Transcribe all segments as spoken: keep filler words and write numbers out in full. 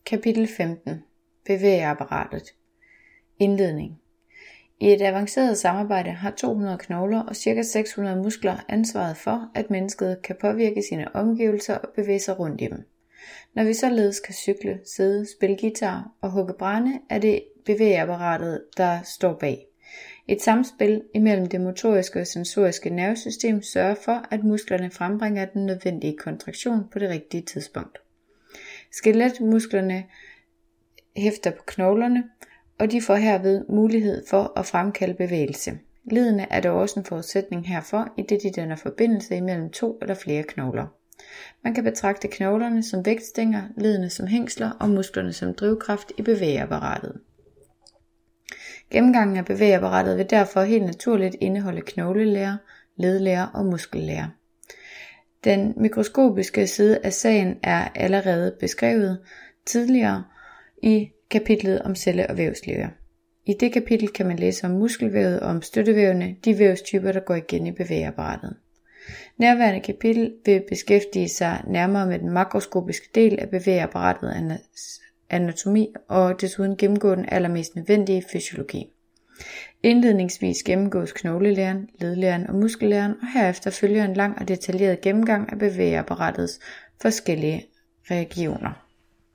Kapitel femten. Bevægeapparatet. Indledning. I et avanceret samarbejde har to hundrede knogler og ca. seks hundrede muskler ansvaret for, at mennesket kan påvirke sine omgivelser og bevæge sig rundt i dem. Når vi således kan cykle, sidde, spille guitar og hugge brænde, er det bevægeapparatet, der står bag. Et samspil imellem det motoriske og sensoriske nervesystem sørger for, at musklerne frembringer den nødvendige kontraktion på det rigtige tidspunkt. Skeletmusklerne hæfter på knoglerne, og de får herved mulighed for at fremkalde bevægelse. Leddene er dog også en forudsætning herfor, idet de danner forbindelse imellem to eller flere knogler. Man kan betragte knoglerne som vægtstænger, leddene som hængsler og musklerne som drivkraft i bevægeapparatet. Gennemgangen af bevægeapparatet vil derfor helt naturligt indeholde knoglelære, ledlære og muskellære. Den mikroskopiske side af sagen er allerede beskrevet tidligere i kapitlet om celle- og vævslære. I det kapitel kan man læse om muskelvævet og om støttevævene, de vævstyper, der går igen i bevægeapparatet. Nærværende kapitel vil beskæftige sig nærmere med den makroskopiske del af bevægeapparatet anatomi og desuden gennemgå den allermest nødvendige fysiologi. Indledningsvis gennemgås knoglelæren, ledlæren og muskellæren, og herefter følger en lang og detaljeret gennemgang af bevægeapparatets forskellige regioner.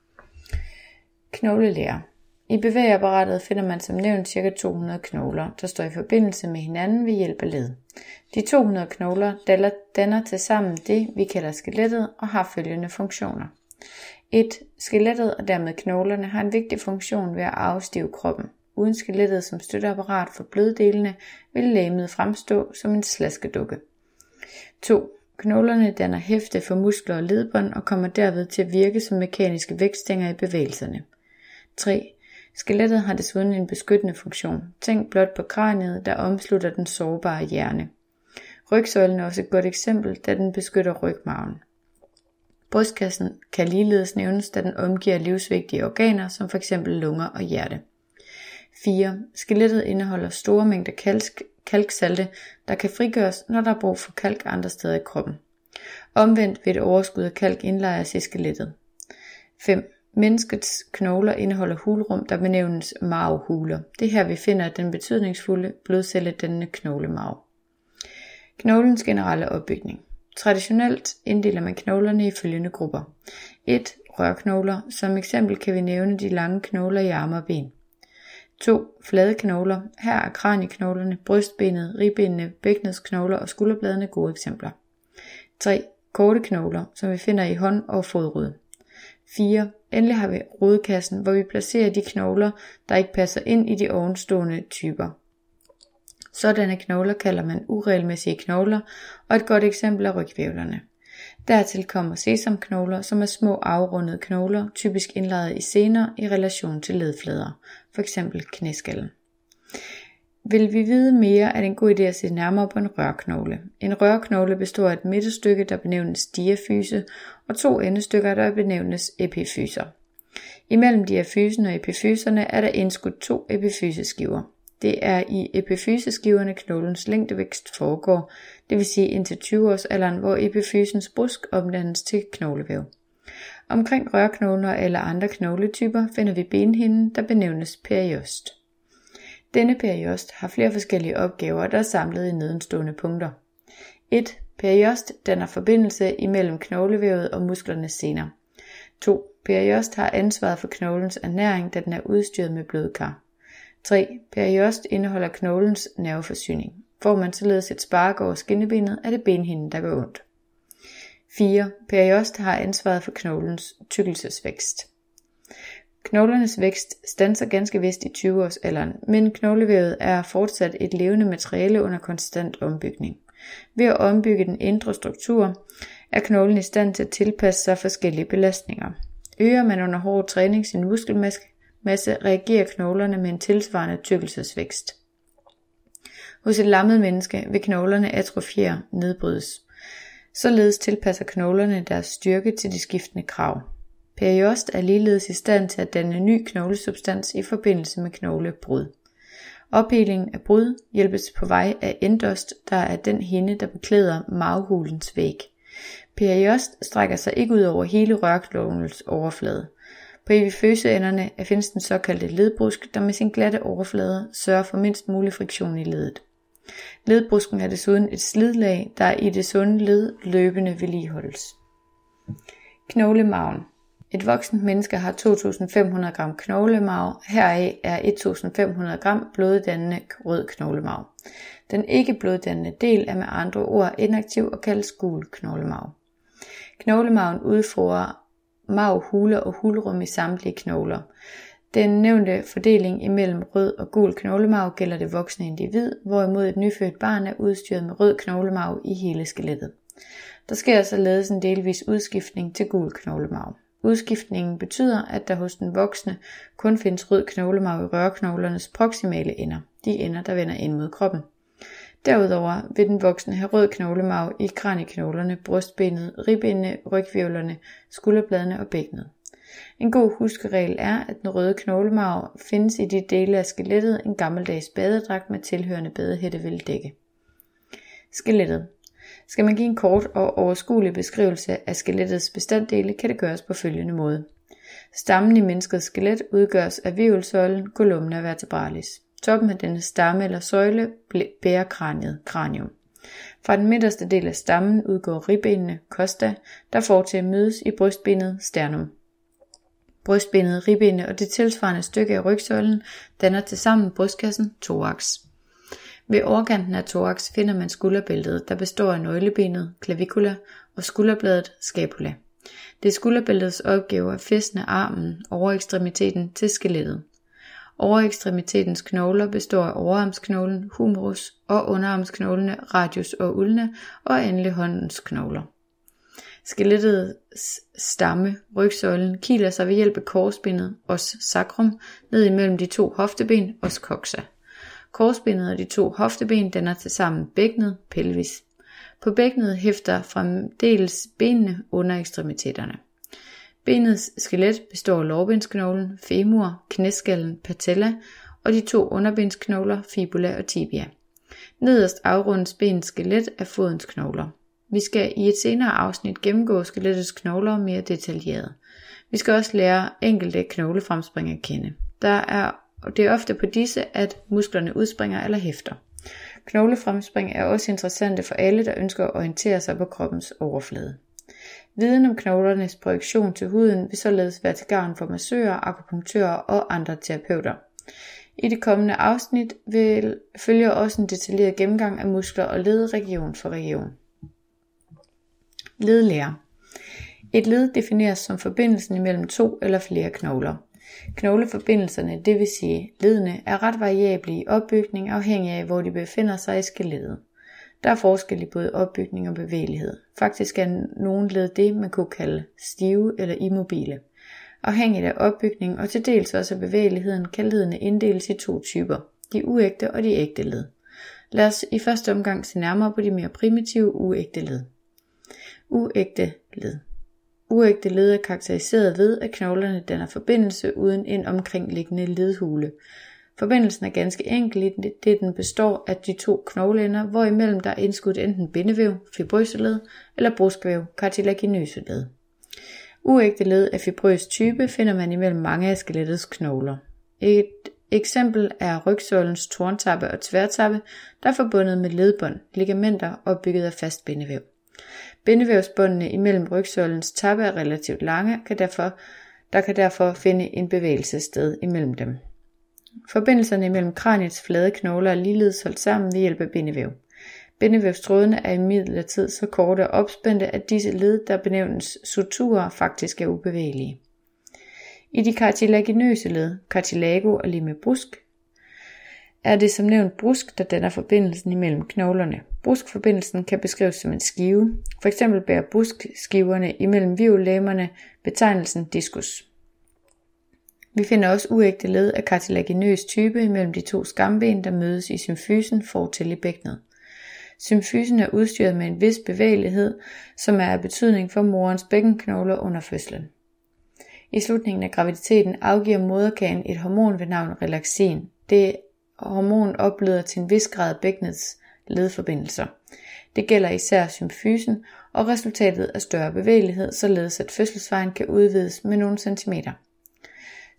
Knoglelære. I bevægeapparatet finder man som nævnt ca. to hundrede knogler, der står i forbindelse med hinanden ved hjælp af led. De to hundrede knogler danner tilsammen det, vi kalder skelettet, og har følgende funktioner. et. Skelettet og dermed knoglerne har en vigtig funktion ved at afstive kroppen. Uden skelettet som støtteapparat for bløddelene vil legemet fremstå som en slaskedukke. to. Knoglerne danner hæfte for muskler og ledbånd og kommer derved til at virke som mekaniske vægtstænger i bevægelserne. tre. Skelettet har desuden en beskyttende funktion. Tænk blot på kraniet, der omslutter den sårbare hjerne. Rygsøjlen er også et godt eksempel, da den beskytter rygmarven. Brystkassen kan ligeledes nævnes, da den omgiver livsvigtige organer, som f.eks. lunger og hjerte. fire. Skelettet indeholder store mængder kalk, kalksalte, der kan frigøres, når der er brug for kalk andre steder i kroppen. Omvendt vil et overskud af kalk indlejres i skelettet. fem. Menneskets knogler indeholder hulrum, der benævnes marvhuler. Det er her vi finder den betydningsfulde blodcelledannende knoglemarv. Knoglens generelle opbygning. Traditionelt inddeler man knoglerne i følgende grupper. et. Rørknogler. Som eksempel kan vi nævne de lange knogler i arme og ben. to. Flade knogler. Her er kranieknoglerne, brystbenet, ribbenene, bækkenets knogler og skulderbladene gode eksempler. tre. Korte knogler, som vi finder i hånd- og fodrod. fire. Endelig har vi rodekassen, hvor vi placerer de knogler, der ikke passer ind i de ovenstående typer. Sådanne knogler kalder man uregelmæssige knogler, og et godt eksempel er rygvævlerne. Dertil kommer sesamknogler, som er små afrundede knogler, typisk indlejret i sener i relation til ledflader, f.eks. knæskallen. Vil vi vide mere, er det en god idé at se nærmere på en rørknogle. En rørknogle består af et midterstykke, der benævnes diafyse, og to endestykker, der benævnes epifyser. Imellem diafysen og epifyserne er der indskudt to epifyseskiver. Det er i epifyseskiverne knoglens længdevækst foregår, det vil sige indtil tyve års alderen, hvor epifysens brusk omdannes til knoglevæv. Omkring rørknogler eller andre knogletyper finder vi benhinden, der benævnes periost. Denne periost har flere forskellige opgaver, der er samlet i nedenstående punkter. et. Periost danner forbindelse imellem knoglevævet og musklernes sener. to. Periost har ansvaret for knoglens ernæring, da den er udstyret med blodkar. tre. Periost indeholder knoglens nerveforsyning. Får man således et spark over skinnebenet, er det benhinden, der går ondt. fire. Periost har ansvaret for knoglens tykkelsesvækst. Knoglernes vækst standser ganske vist i tyve års alderen, men knoglevævet er fortsat et levende materiale under konstant ombygning. Ved at ombygge den indre struktur, er knoglen i stand til at tilpasse sig forskellige belastninger. Øger man under hård træning sin muskelmasse, reagerer knoglerne med en tilsvarende tykkelsesvækst. Hos et lammet menneske vil knoglerne atrofiere, nedbrydes. Således tilpasser knoglerne deres styrke til de skiftende krav. Periost er ligeledes i stand til at danne ny knoglesubstans i forbindelse med knoglebrud. Ophelingen af brud hjælpes på vej af endost, der er den hinde, der beklæder marvhulens væg. Periost strækker sig ikke ud over hele rørknoglens overflade. På epifyseenderne findes den såkaldte ledbrusk, der med sin glatte overflade sørger for mindst mulig friktion i leddet. Ledbrusken er desuden et slidlag, der i det sunde led løbende vedligeholdes. Knoglemarven. Et voksent menneske har to tusind fem hundrede gram knoglemarv, heraf er et tusind fem hundrede gram bloddannende rød knoglemarv. Den ikke bloddannende del er med andre ord inaktiv og kaldes gul knoglemarv. Knoglemarven udfører marvhuler og hulrum i samtlige knogler. Den nævnte fordeling imellem rød og gul knoglemarv gælder det voksne individ, hvorimod et nyfødt barn er udstyret med rød knoglemarv i hele skelettet. Der sker således en delvis udskiftning til gul knoglemarv. Udskiftningen betyder, at der hos den voksne kun findes rød knoglemarv i rørknoglernes proximale ender, de ender, der vender ind mod kroppen. Derudover vil den voksne have rød knoglemarv i kranieknoglerne, brystbenet, ribbenene, rygvirvlerne, skulderbladene og bækkenet. En god huskeregel er, at den røde knoglemarv findes i de dele af skelettet, en gammeldags badedragt med tilhørende badehætte vil dække. Skelettet. Skal man give en kort og overskuelig beskrivelse af skelettets bestanddele, kan det gøres på følgende måde. Stammen i menneskets skelet udgøres af hvirvelsøjlen columna vertebralis. Toppen af denne stamme eller søjle bærer kraniet, cranium. Fra den midterste del af stammen udgår ribbenene, costa, der får til at mødes i brystbenet, sternum. Brystbenet, ribbenene og det tilsvarende stykke af rygsøjlen danner tilsammen brystkassen, thorax. Ved overkanten af thorax finder man skulderbæltet, der består af nøglebenet, clavicula, og skulderbladet, scapula. Det er skulderbæltets opgave at fæstne armen, overekstremiteten, til skelettet. Overekstremitetens knogler består af overarmsknoglen, humerus, og underarmsknoglene, radius og ulna, og endelig håndens knogler. Skelettets stamme, rygsøjlen, kiler sig ved hjælp af korsbenet, os sacrum, ned imellem de to hofteben, os coxa. Korsbenet og de to hofteben danner tilsammen bækkenet, pelvis. På bækkenet hæfter fremdeles benene under ekstremiteterne. Benets skelet består af lårbensknoglen, femur, knæskallen, patella og de to underbensknogler, fibula og tibia. Nederst afrundes benets skelet af fodens knogler. Vi skal i et senere afsnit gennemgå skelettets knogler mere detaljeret. Vi skal også lære enkelte knoglefremspring at kende. Der er, og det er ofte på disse, at musklerne udspringer eller hæfter. Knoglefremspring er også interessante for alle, der ønsker at orientere sig på kroppens overflade. Viden om knoglernes projektion til huden vil således være til gavn for massører, akupunktører og andre terapeuter. I det kommende afsnit vil følge også en detaljeret gennemgang af muskler og led region for region. Ledlære. Et led defineres som forbindelsen imellem to eller flere knogler. Knogleforbindelserne, det vil sige ledene, er ret variable i opbygning afhængig af, hvor de befinder sig i skelettet. Der er forskel i både opbygning og bevægelighed. Faktisk er nogle led det, man kunne kalde stive eller immobile. Afhængigt af opbygning og til dels også af bevægeligheden, kan ledene inddeles i to typer, de uægte og de ægte led. Lad os i første omgang se nærmere på de mere primitive uægte led. Uægte led. Uægte led er karakteriseret ved, at knoglerne danner forbindelse uden en omkringliggende ledhule. Forbindelsen er ganske enkel, det den består af de to knogleender, hvorimellem der er indskudt enten bindevæv, fibrøse led, eller bruskvæv, kartilaginøse led. Uægte led af fibrøs type finder man imellem mange af skelettets knogler. Et eksempel er rygsøjlens torntappe og tværtappe, der er forbundet med ledbånd, ligamenter opbygget af fast bindevæv. Bindevævsbåndene imellem rygsøjlens tappe er relativt lange, kan derfor, der kan derfor finde en bevægelsessted imellem dem. Forbindelserne mellem kraniets flade knogler er ligeledes holdt sammen ved hjælp af bindevæv. Bindevævstrådene er imidlertid så korte og opspændte, at disse led, der benævnes suturer, faktisk er ubevægelige. I de kartilaginøse led, cartilago og limbe brusk, er det som nævnt brusk, der danner forbindelsen imellem knoglerne. Bruskforbindelsen kan beskrives som en skive. For eksempel bærer bruskskiverne imellem hvirvellegemerne betegnelsen diskus. Vi finder også uægte led af kartilaginøs type imellem de to skamben, der mødes i symfysen fortil i bækkenet. Symfysen er udstyret med en vis bevægelighed, som er af betydning for morens bækkenknogler under fødslen. I slutningen af graviditeten afgiver moderkagen et hormon ved navn relaxin. Det hormon opleder til en vis grad bækkenets ledforbindelser. Det gælder især symfysen, og resultatet er større bevægelighed, således at fødselsvejen kan udvides med nogle centimeter.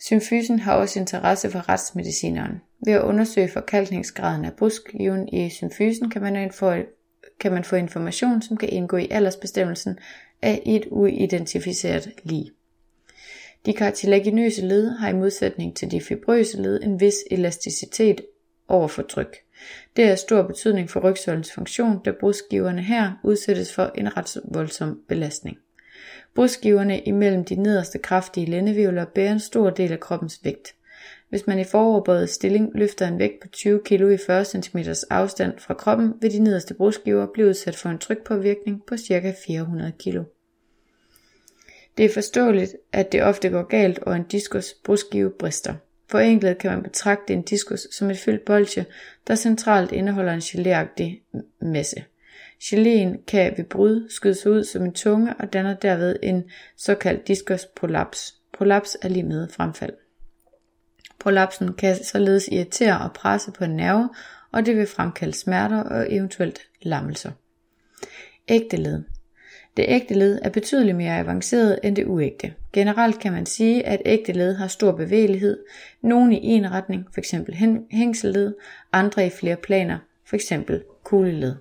Symfysen har også interesse for retsmedicineren. Ved at undersøge forkalkningsgraden af brystskiven i symfysen kan man, få, kan man få information, som kan indgå i aldersbestemmelsen af et uidentificeret lig. De kartilaginøse led har i modsætning til de fibrøse led en vis elasticitet over for tryk. Det er af stor betydning for rygsøjlens funktion, da brystskiverne her udsættes for en ret voldsom belastning. Brystskiverne imellem de nederste kraftige lændehvirvler bærer en stor del af kroppens vægt. Hvis man i foroverbøjet stilling løfter en vægt på tyve kilo i fyrre centimeter afstand fra kroppen, vil de nederste brystskiver blive udsat for en trykpåvirkning på ca. fire hundrede kilo. Det er forståeligt, at det ofte går galt, og en diskus brystskive brister. Forenklet kan man betragte en diskus som et fyldt bolsje, der centralt indeholder en geléagtig masse. Geléen kan ved brud skyde sig ud som en tunge og danner derved en såkaldt diskus prolaps. Prolaps er lig med fremfald. Prolapsen kan således irritere og presse på en nerve, og det vil fremkalde smerter og eventuelt lammelser. Ægte led. Det ægte led er betydeligt mere avanceret end det uægte. Generelt kan man sige, at ægte led har stor bevægelighed, nogle i en retning, f.eks. hængselled, andre i flere planer, f.eks. kugleled.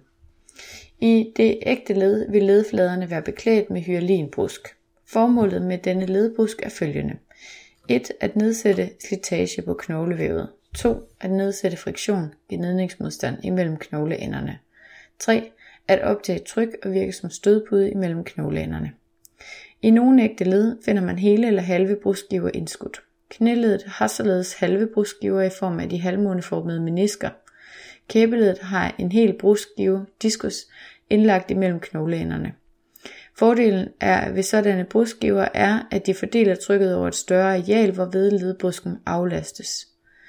I det ægte led vil ledfladerne være beklædt med hyalinbrusk. Formålet med denne ledbrusk er følgende. et. At nedsætte slitage på knoglevævet. to. At nedsætte friktion, gnidningsmodstand imellem knogleenderne. tre. At optage tryk og virke som stødpude imellem knogleenderne. I nogle ægte led finder man hele eller halve brystskiver indskudt. Knæledet har således halve brystskiver i form af de halvmåneformede menisker. Kæbeledet har en hel brystskive, diskus, indlagt imellem knogleenderne. Fordelen er ved sådanne brystskiver er, at de fordeler trykket over et større areal, hvorved ledbrusken aflastes.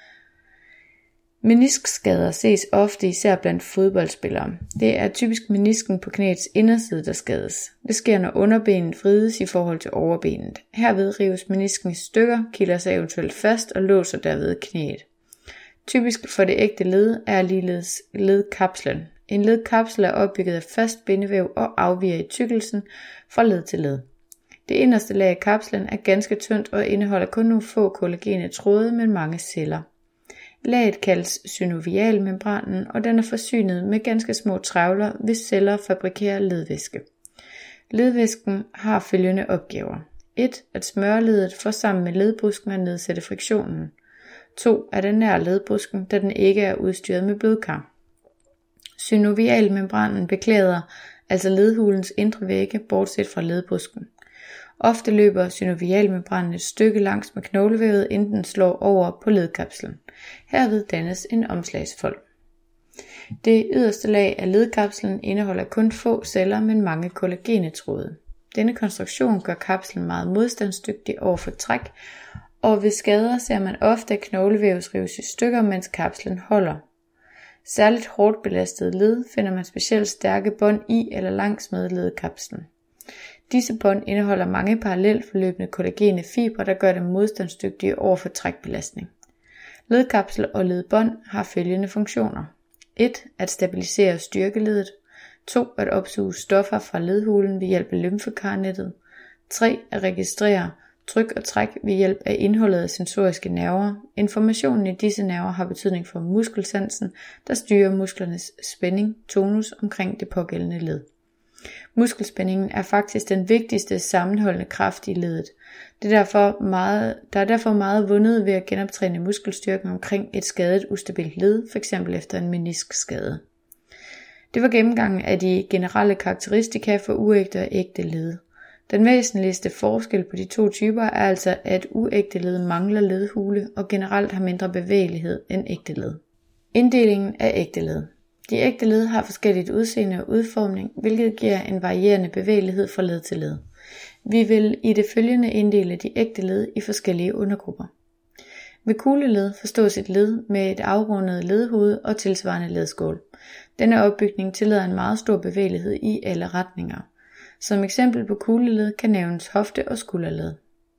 Meniskskader ses ofte især blandt fodboldspillere. Det er typisk menisken på knæets inderside, der skades. Det sker, når underbenet vrides i forhold til overbenet. Herved rives menisken i stykker, kilder sig eventuelt fast og låser derved knæet. Typisk for det ægte led er ligeledes ledkapslen. En ledkapsel er opbygget af fast bindevæv og afviger i tykkelsen fra led til led. Det inderste lag af kapslen er ganske tyndt og indeholder kun nogle få kollagene tråde, men mange celler. Laget kaldes synovialmembranen, og den er forsynet med ganske små trævler, hvis celler fabrikerer ledvæske. Ledvæsken har følgende opgaver. et. At smøre ledet for sammen med ledbrusken at nedsætte friktionen. to. At ernære ledbrusken, da den ikke er udstyret med blodkar. Synovialmembranen beklæder altså ledhulens indre vægge, bortset fra ledbrusken. Ofte løber synovialmembranen et stykke langs med knoglevævet, inden den slår over på ledkapslen. Herved dannes en omslagsfold. Det yderste lag af ledkapslen indeholder kun få celler, men mange kollagenetråde. Denne konstruktion gør kapslen meget modstandsdygtig over for træk, og ved skader ser man ofte, at knoglevævet rives i stykker, mens kapslen holder. Særligt hårdt belastede led finder man specielt stærke bånd i eller langs med ledkapslen. Disse bånd indeholder mange parallelt forløbende kollagene fibre, der gør dem modstandsdygtige over for trækbelastning. Ledkapsel og ledbånd har følgende funktioner. et. At stabilisere styrkeledet. to. At opsuge stoffer fra ledhulen ved hjælp af lymfekarnettet. tre. At registrere tryk og træk ved hjælp af indholdet af sensoriske nerver. Informationen i disse nerver har betydning for muskelsansen, der styrer musklernes spænding, tonus omkring det pågældende led. Muskelspændingen er faktisk den vigtigste sammenholdende kraft i ledet. Det er derfor meget, der er derfor meget vundet ved at genoptræne muskelstyrken omkring et skadet ustabilt led, f.eks. efter en meniskskade. Det var gennemgangen af de generelle karakteristika for uægte og ægte led. Den væsentligste forskel på de to typer er altså, at uægte led mangler ledhule og generelt har mindre bevægelighed end ægte led. Inddelingen af ægte led. De ægte led har forskelligt udseende og udformning, hvilket giver en varierende bevægelighed fra led til led. Vi vil i det følgende inddele de ægte led i forskellige undergrupper. Ved kugleled forstås et led med et afrundet ledhoved og tilsvarende ledskål. Denne opbygning tillader en meget stor bevægelighed i alle retninger. Som eksempel på kugleled kan nævnes hofte- og skulderled.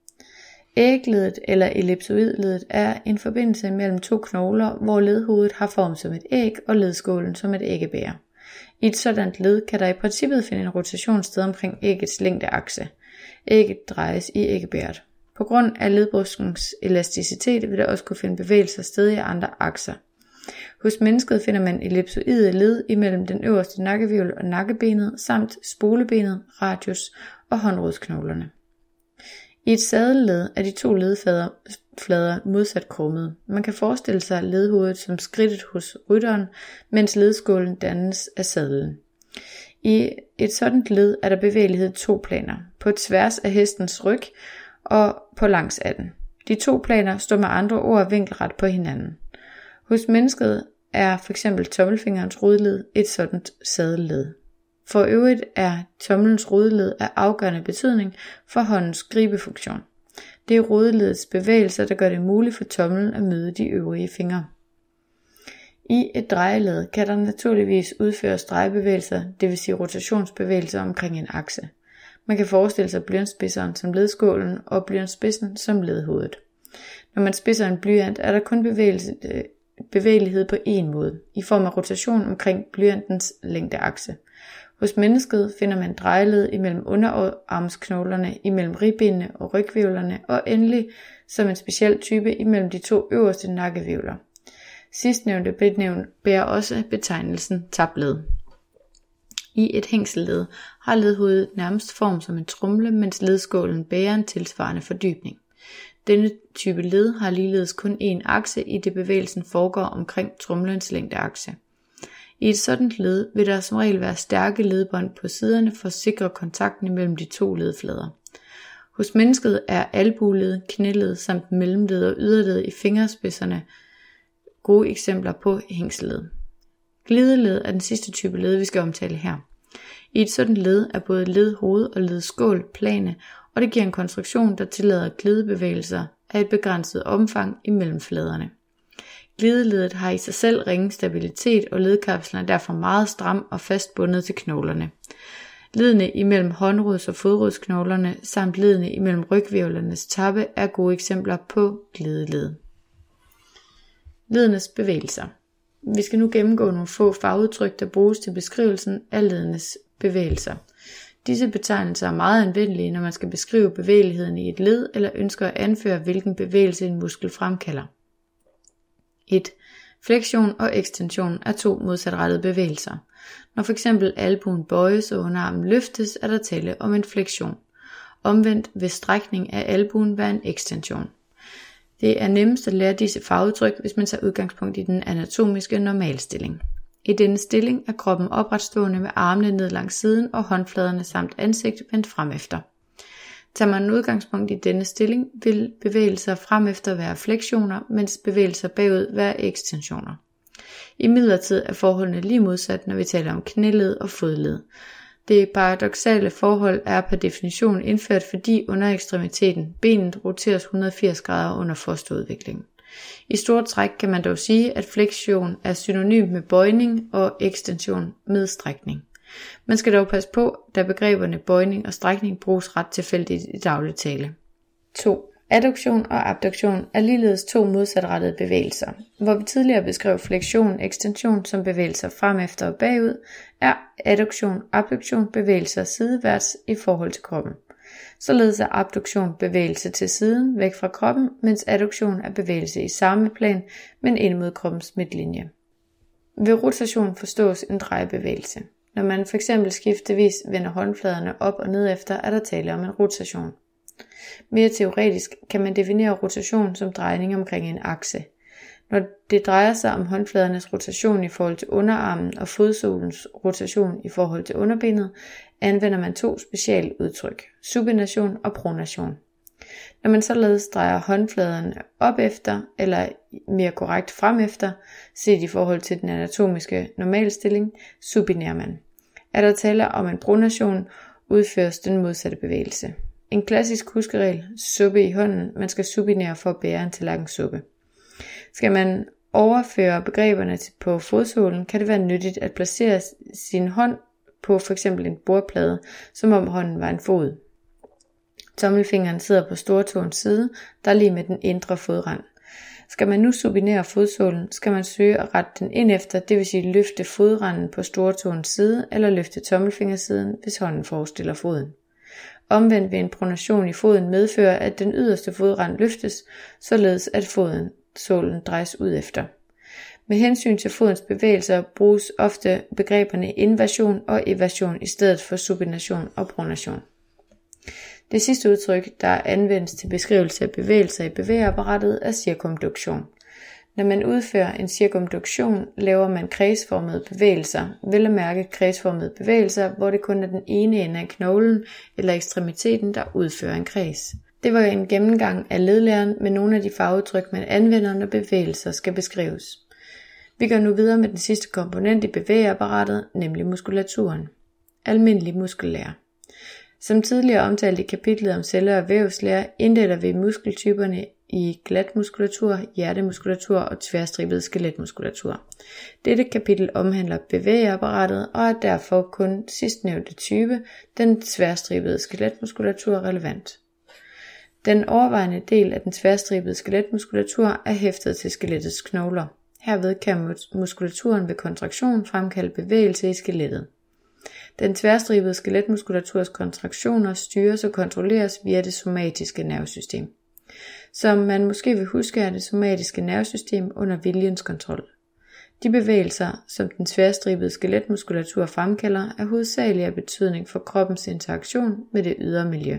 Ægledet eller ellipsoidledet er en forbindelse mellem to knogler, hvor ledhovedet har form som et æg og ledskålen som et æggebæger. I et sådant led kan der i princippet finde en rotation sted omkring æggets længdeakse. Ægget drejes i æggebæret. På grund af ledbruskens elasticitet vil der også kunne finde bevægelser sted i andre akser. Hos mennesket finder man ellipsoide led imellem den øverste nakkehvirvel og nakkebenet, samt spolebenet, radius og håndrodsknoglerne. I et sadelled er de to ledflader modsat krummede. Man kan forestille sig ledhovedet som skridtet hos rytteren, mens ledskålen dannes af sadlen. I et sådant led er der bevægelighed i to planer, på tværs af hestens ryg og på langs af den. De to planer står med andre ord vinkelret på hinanden. Hos mennesket er f.eks. tommelfingerens rodled et sådant sadelled. For øvrigt er tommelens rodeled af afgørende betydning for håndens gribefunktion. Det er rodeledets bevægelser, der gør det muligt for tommelen at møde de øvrige fingre. I et drejeled kan der naturligvis udføres drejebevægelser, det vil sige rotationsbevægelser omkring en akse. Man kan forestille sig blyantspidseren som ledskålen og blyantspidsen som ledhovedet. Når man spidser en blyant, er der kun bevægelse, bevægelighed på én måde, i form af rotation omkring blyantens længdeakse. Hos mennesket finder man drejeled imellem underarmsknoglerne, imellem ribbenene og rygvirvlerne, og endelig som en speciel type imellem de to øverste nakkehvirvler. Sidstnævnte benævn bærer også betegnelsen tabled. I et hængselled har ledhovedet nærmest form som en tromle, mens ledskålen bærer en tilsvarende fordybning. Denne type led har ligeledes kun én akse, i det bevægelsen foregår omkring tromlens længdeakse. I et sådant led vil der som regel være stærke ledbånd på siderne for at sikre kontakten imellem de to ledflader. Hos mennesket er albueled, knæled samt mellemled og yderled i fingerspidserne gode eksempler på hængselled. Glideled er den sidste type led, vi skal omtale her. I et sådant led er både ledhoved og ledskål plane, og det giver en konstruktion, der tillader glidebevægelser af et begrænset omfang imellem fladerne. Glideledet har i sig selv ringe stabilitet, og ledkapslen er derfor meget stram og fast bundet til knoglerne. Ledene imellem håndrods- og fodrodsknoglerne samt ledene imellem rygvirvlernes tappe er gode eksempler på glideled. Ledenes bevægelser. Vi skal nu gennemgå nogle få fagudtryk, der bruges til beskrivelsen af ledenes bevægelser. Disse betegnelser er meget anvendelige, når man skal beskrive bevægeligheden i et led eller ønsker at anføre, hvilken bevægelse en muskel fremkalder. et. Fleksion og ekstension er to modsatrettede bevægelser. Når f.eks. albuen bøjes og underarmen løftes, er der tale om en fleksion. Omvendt vil strækning af albuen være en ekstension. Det er nemmest at lære disse fagudtryk, hvis man tager udgangspunkt i den anatomiske normalstilling. I denne stilling er kroppen opretstående med armene ned langs siden og håndfladerne samt ansigt vendt fremefter. Tager man udgangspunkt i denne stilling, vil bevægelser fremefter være fleksioner, mens bevægelser bagud være ekstensioner. Imidlertid er forholdene lige modsat, når vi taler om knæled og fodled. Det paradoksale forhold er per definition indført, fordi underekstremiteten, benet, roteres et hundrede og firs grader under fosterudviklingen. I store træk kan man dog sige, at fleksion er synonymt med bøjning og ekstension med strækning. Man skal dog passe på, da begreberne bøjning og strækning bruges ret tilfældigt i daglig tale. to. Adduktion og abduktion er ligeledes to modsatrettede bevægelser. Hvor vi tidligere beskrev fleksion og ekstension som bevægelser fremefter og bagud, er adduktion og abduktion bevægelser sideværts i forhold til kroppen. Således er abduktion bevægelse til siden væk fra kroppen, mens adduktion er bevægelse i samme plan, men ind mod kroppens midtlinje. Ved rotation forstås en drejebevægelse. Når man fx skiftevis vender håndfladerne op og ned efter, er der tale om en rotation. Mere teoretisk kan man definere rotation som drejning omkring en akse. Når det drejer sig om håndfladernes rotation i forhold til underarmen og fodsolens rotation i forhold til underbenet, anvender man to specielle udtryk, supination og pronation. Når man således drejer håndfladerne op efter, eller mere korrekt fremefter, set i forhold til den anatomiske normalstilling, supinerer man. Er der tale om en pronation, udføres den modsatte bevægelse. En klassisk huskeregel, suppe i hånden, man skal supinere for at bære en tallerken suppe. Skal man overføre begreberne på fodsålen, kan det være nyttigt at placere sin hånd på f.eks. en bordplade, som om hånden var en fod. Tommelfingeren sidder på stortåens side, der er lige med den indre fodrand. Skal man nu supinere fodsålen, skal man søge at rette den ind efter, det vil sige løfte fodranden på stortåens side, eller løfte tommelfingersiden, hvis hånden forestiller foden. Omvendt vil en pronation i foden medføre, at den yderste fodrand løftes, således at foden sålen drejes ud efter. Med hensyn til fodens bevægelser bruges ofte begreberne inversion og eversion i stedet for supination og pronation. Det sidste udtryk, der anvendes til beskrivelse af bevægelser i bevægeapparatet, er cirkumduktion. Når man udfører en cirkumduktion, laver man kredsformede bevægelser, vel at mærke kredsformede bevægelser, hvor det kun er den ene ende af knoglen eller ekstremiteten, der udfører en kreds. Det var en gennemgang af ledlæren med nogle af de fagudtryk, man anvender, når bevægelser skal beskrives. Vi går nu videre med den sidste komponent i bevægeapparatet, nemlig muskulaturen. Almindelig muskellære. Som tidligere omtalt i kapitlet om celler og vævslære, inddeler vi muskeltyperne i glatmuskulatur, hjertemuskulatur og tværstribet skeletmuskulatur. Dette kapitel omhandler bevægeapparatet og er derfor kun sidstnævnte type, den tværstribede skeletmuskulatur, relevant. Den overvejende del af den tværstribede skeletmuskulatur er hæftet til skelettets knogler. Herved kan muskulaturen ved kontraktion fremkalde bevægelse i skelettet. Den tværstribede skeletmuskulaturs kontraktioner styres og kontrolleres via det somatiske nervesystem. Som man måske vil huske, er det somatiske nervesystem under viljens kontrol. De bevægelser, som den tværstribede skeletmuskulatur fremkalder, er hovedsageligt af betydning for kroppens interaktion med det ydre miljø.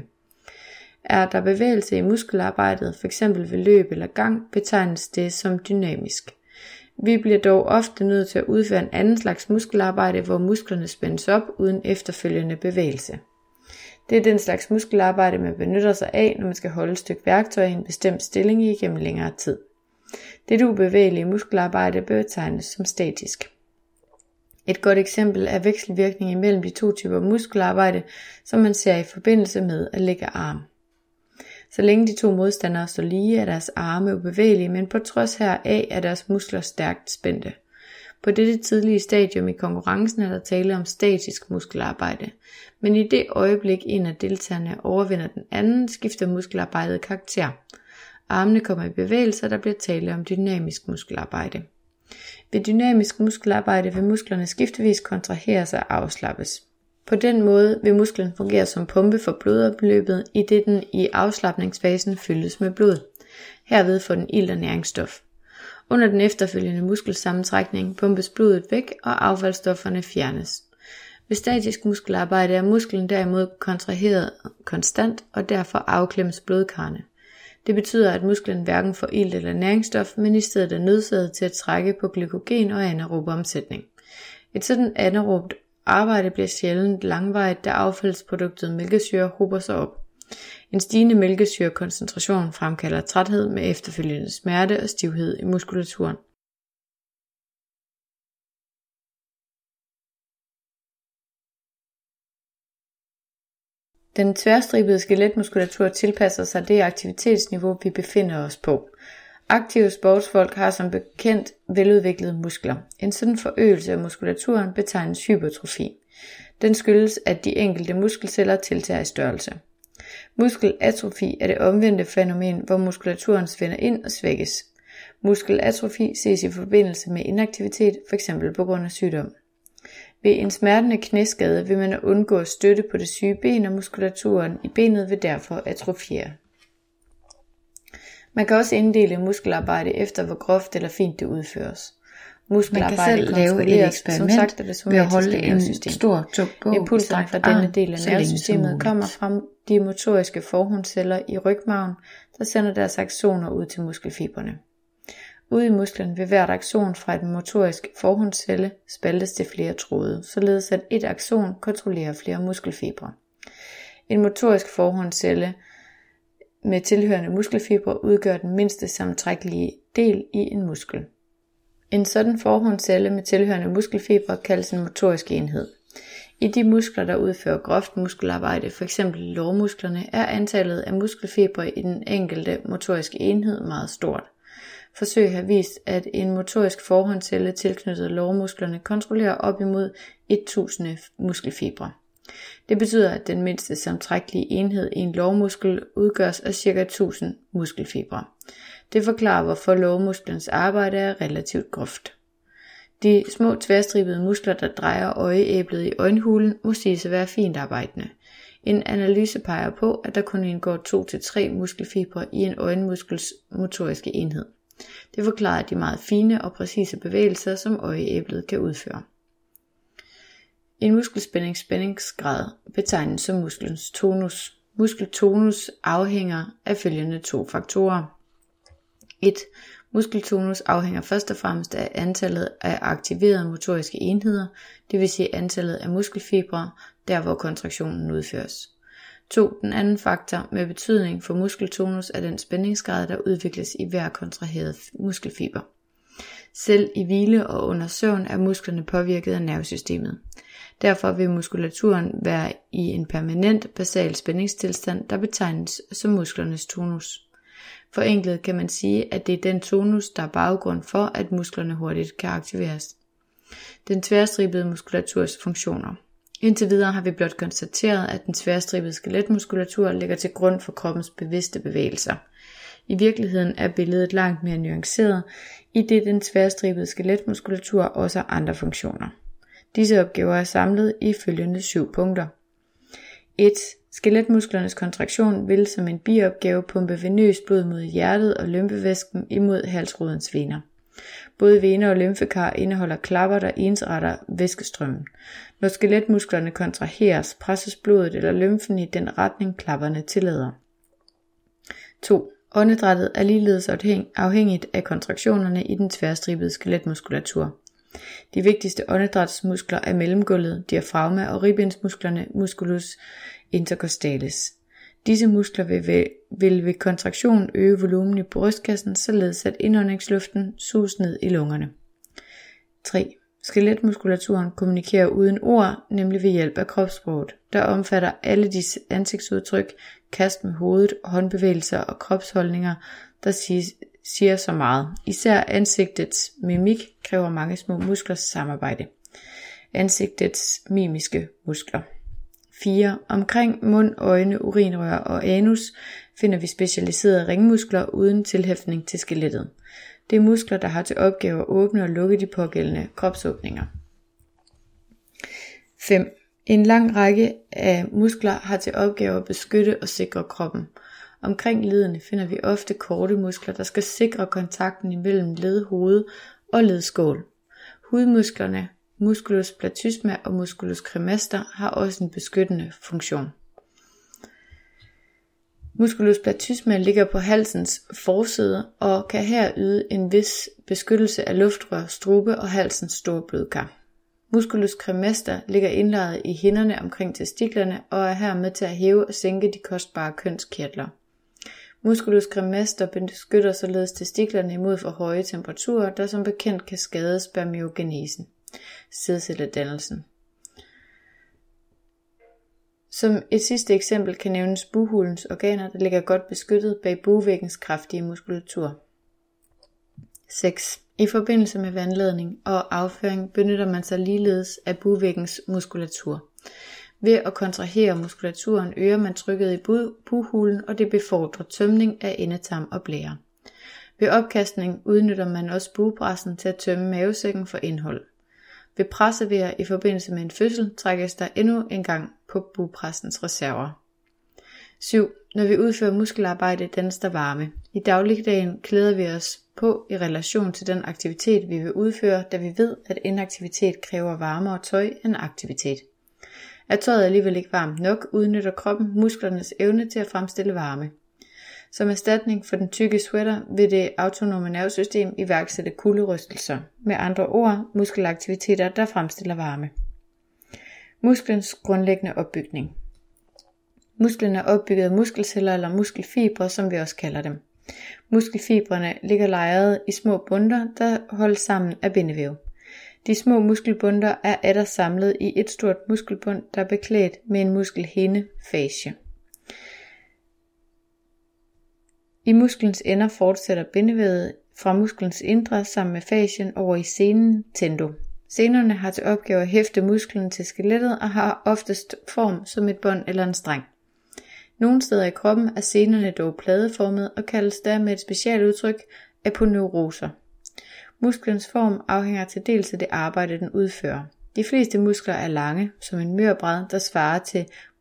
Er der bevægelse i muskelarbejdet, f.eks. ved løb eller gang, betegnes det som dynamisk. Vi bliver dog ofte nødt til at udføre en anden slags muskelarbejde, hvor musklerne spændes op uden efterfølgende bevægelse. Det er den slags muskelarbejde, man benytter sig af, når man skal holde et stykke værktøj i en bestemt stilling igennem længere tid. Dette ubevægelige muskelarbejde betegnes som statisk. Et godt eksempel er vekselvirkning imellem de to typer muskelarbejde, som man ser i forbindelse med at lægge arm. Så længe de to modstandere står lige, er deres arme ubevægelige, men på trods heraf er deres muskler stærkt spændte. På dette tidlige stadium i konkurrencen er der tale om statisk muskelarbejde, men i det øjeblik en af deltagerne overvinder den anden, skifter muskelarbejdet karakter. Armene kommer i bevægelser, der bliver tale om dynamisk muskelarbejde. Ved dynamisk muskelarbejde vil musklerne skiftevis kontraheres og afslappes. På den måde vil musklen fungere som pumpe for blodomløbet, idet den i afslapningsfasen fyldes med blod. Herved får den ilt og næringsstof. Under den efterfølgende muskelsammentrækning pumpes blodet væk, og affaldsstofferne fjernes. Ved statisk muskelarbejde er musklen derimod kontraheret konstant, og derfor afklemmes blodkarrene. Det betyder, at musklen hverken får ilt eller næringsstof, men i stedet er nødsaget til at trække på glykogen og anaerob omsætning. Et sådan anaerobt arbejde bliver sjældent langvarigt, da affaldsproduktet mælkesyre hober sig op. En stigende mælkesyrekoncentration fremkalder træthed med efterfølgende smerte og stivhed i muskulaturen. Den tværstribede skeletmuskulatur tilpasser sig det aktivitetsniveau, vi befinder os på. Aktive sportsfolk har som bekendt veludviklede muskler. En sådan forøgelse af muskulaturen betegnes hypertrofi. Den skyldes, at de enkelte muskelceller tiltager i størrelse. Muskelatrofi er det omvendte fænomen, hvor muskulaturen svinder ind og svækkes. Muskelatrofi ses i forbindelse med inaktivitet, f.eks. på grund af sygdom. Ved en smertende knæskade vil man undgå at støtte på det syge ben, og muskulaturen i benet vil derfor atrofiere. Man kan også inddele muskelarbejde efter, hvor groft eller fint det udføres. Muskelarbejde man kan selv lave et eksperiment som sagt, det ved at holde en stor tung bog. Impulsen fra denne del af nervesystemet kommer fra de motoriske forhåndsceller i rygmarven, der sender deres aksoner ud til muskelfibrene. Ude i musklen vil hvert akson fra et motorisk forhåndscelle spaltes til flere tråde, således at et akson kontrollerer flere muskelfibre. En motorisk forhåndscelle med tilhørende muskelfibre udgør den mindste sammentrækkelige del i en muskel. En sådan forhåndscelle med tilhørende muskelfibre kaldes en motorisk enhed. I de muskler, der udfører groft muskelarbejde, f.eks. lårmusklerne, er antallet af muskelfibre i den enkelte motoriske enhed meget stort. Forsøg har vist, at en motorisk forhåndscelle tilknyttet lårmusklerne kontrollerer op imod tusind muskelfibre. Det betyder, at den mindste sammentrækkelige enhed i en lårmuskel udgøres af ca. tusind muskelfibre. Det forklarer, hvorfor lårmusklens arbejde er relativt groft. De små tværstribede muskler, der drejer øjeæblet i øjenhulen, må siges at være fint arbejdende. En analyse peger på, at der kun indgår to til tre muskelfibre i en øjenmuskels motoriske enhed. Det forklarer de meget fine og præcise bevægelser, som øjeæblet kan udføre. En muskelspændings spændingsgrad betegnes som musklens tonus. Muskeltonus afhænger af følgende to faktorer. et. Muskeltonus afhænger først og fremmest af antallet af aktiverede motoriske enheder, det vil sige antallet af muskelfibre, der hvor kontraktionen udføres. to. Den anden faktor med betydning for muskeltonus er den spændingsgrad, der udvikles i hver kontraheret muskelfiber. Selv i hvile og under søvn er musklerne påvirket af nervesystemet. Derfor vil muskulaturen være i en permanent basal spændingstilstand, der betegnes som musklernes tonus. Forenklet kan man sige, at det er den tonus, der er baggrund for, at musklerne hurtigt kan aktiveres. Den tværstribede muskulaturs funktioner. Indtil videre har vi blot konstateret, at den tværstribede skeletmuskulatur ligger til grund for kroppens bevidste bevægelser. I virkeligheden er billedet langt mere nuanceret, idet den tværstribede skeletmuskulatur også har andre funktioner. Disse opgaver er samlet i følgende syv punkter. et. Skeletmusklernes kontraktion vil som en biopgave pumpe venøst blod mod hjertet og lymfevæsken imod halsrodens vener. Både vener og lymfekar indeholder klapper, der ensretter væskestrømmen. Når skeletmusklerne kontraheres, presses blodet eller lymfen i den retning klapperne tillader. to. Åndedrættet er ligeledes afhængigt af kontraktionerne i den tværstribede skeletmuskulatur. De vigtigste åndedrætsmuskler er mellemgulvet, diafragma og ribbensmusklerne musculus intercostalis. Disse muskler vil ved, vil ved kontraktion øge volumen i brystkassen, således at indåndingsluften suges ned i lungerne. tre. Skeletmuskulaturen kommunikerer uden ord, nemlig ved hjælp af kropssproget, der omfatter alle disse ansigtsudtryk, kast med hovedet, håndbevægelser og kropsholdninger, der siges, siger så meget. Især ansigtets mimik kræver mange små musklers samarbejde. Ansigtets mimiske muskler. fire. Omkring mund, øjne, urinrør og anus finder vi specialiserede ringmuskler uden tilhæftning til skelettet. Det er muskler, der har til opgave at åbne og lukke de pågældende kropsåbninger. fem. En lang række af muskler har til opgave at beskytte og sikre kroppen. Omkring ledene finder vi ofte korte muskler, der skal sikre kontakten imellem ledhoved og ledskål. Hudmusklerne, musculus platysma og musculus cremaster, har også en beskyttende funktion. Musculus platysma ligger på halsens forside og kan her yde en vis beskyttelse af luftrør, strube og halsens store blodkar. Musculus cremaster ligger indlejret i hinderne omkring testiklerne og er her med til at hæve og sænke de kostbare kønskirtler. Musculus cremaster beskytter således testiklerne imod for høje temperaturer, der som bekendt kan skade spermiogenesen, sædcelledannelsen. Som et sidste eksempel kan nævnes bughulens organer, der ligger godt beskyttet bag bugvæggens kraftige muskulatur. seks. I forbindelse med vandladning og afføring benytter man sig ligeledes af bugvæggens muskulatur. Ved at kontrahere muskulaturen øger man trykket i bughulen, og det befordrer tømning af endetarm og blære. Ved opkastning udnytter man også bugpressen til at tømme mavesækken for indhold. Ved pressevejer i forbindelse med en fødsel trækkes der endnu en gang på bugpressens reserver. syv. Når vi udfører muskelarbejde, dannes der varme. I dagligdagen klæder vi os på i relation til den aktivitet, vi vil udføre, da vi ved, at inaktivitet kræver varmere tøj end aktivitet. Er tøjet alligevel ikke varmt nok, udnytter kroppen musklernes evne til at fremstille varme. Som erstatning for den tykke sweater vil det autonome nervesystem iværksætte kulderystelser. Med andre ord, muskelaktiviteter, der fremstiller varme. Musklens grundlæggende opbygning. Musklen er opbygget af muskelceller eller muskelfibre, som vi også kalder dem. Muskelfibrene ligger lejret i små bundter, der holdes sammen af bindevæv. De små muskelbundter er atter samlet i et stort muskelbund, der er beklædt med en muskelhinde, fascie. I musklens ender fortsætter bindevævet fra musklens indre sammen med fascien over i senen, tendo. Senerne har til opgave at hæfte musklen til skelettet og har oftest form som et bånd eller en streng. Nogle steder i kroppen er senerne dog pladeformet og kaldes der med et specialudtryk aponeuroser. Musklens form afhænger til dels af det arbejde, den udfører. De fleste muskler er lange, som en mørbræd, der svarer til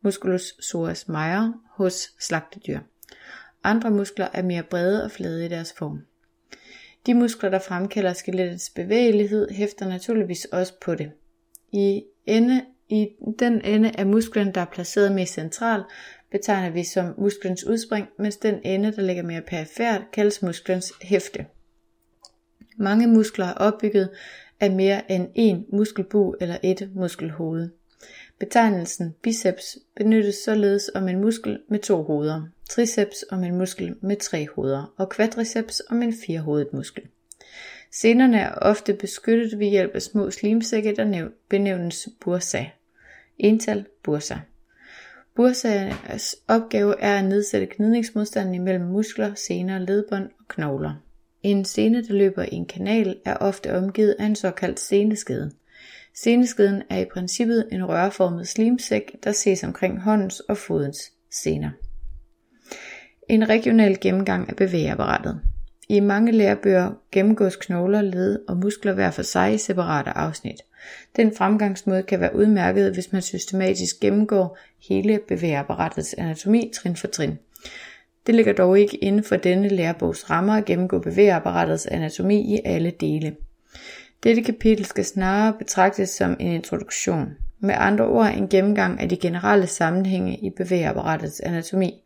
musculus psoas major, hos slagtedyr. Andre muskler er mere brede og flade i deres form. De muskler, der fremkalder skelettets bevægelighed, hæfter naturligvis også på det. I, ende, I den ende af musklen, der er placeret mest centralt, betegner vi som musklens udspring, mens den ende, der ligger mere perifert, kaldes musklens hæfte. Mange muskler er opbygget af mere end én muskelbug eller et muskelhoved. Betegnelsen biceps benyttes således om en muskel med to hoveder, triceps om en muskel med tre hoveder og quadriceps om en firehovedet muskel. Senerne er ofte beskyttet ved hjælp af små slimsække, der benævnes bursa. Ental bursa. Bursaens opgave er at nedsætte gnidningsmodstanden imellem muskler, sener, ledbånd og knogler. En sene, der løber i en kanal, er ofte omgivet af en såkaldt seneskede. Seneskeden er i princippet en rørformet slimsæk, der ses omkring håndens og fodens sener. En regional gennemgang af bevægeapparatet. I mange lærebøger gennemgås knogler, led og muskler hver for sig i separate afsnit. Den fremgangsmåde kan være udmærket, hvis man systematisk gennemgår hele bevægeapparatets anatomi trin for trin. Det ligger dog ikke inden for denne lærebogs rammer at gennemgå bevægeapparatets anatomi i alle dele. Dette kapitel skal snarere betragtes som en introduktion, med andre ord en gennemgang af de generelle sammenhænge i bevægeapparatets anatomi,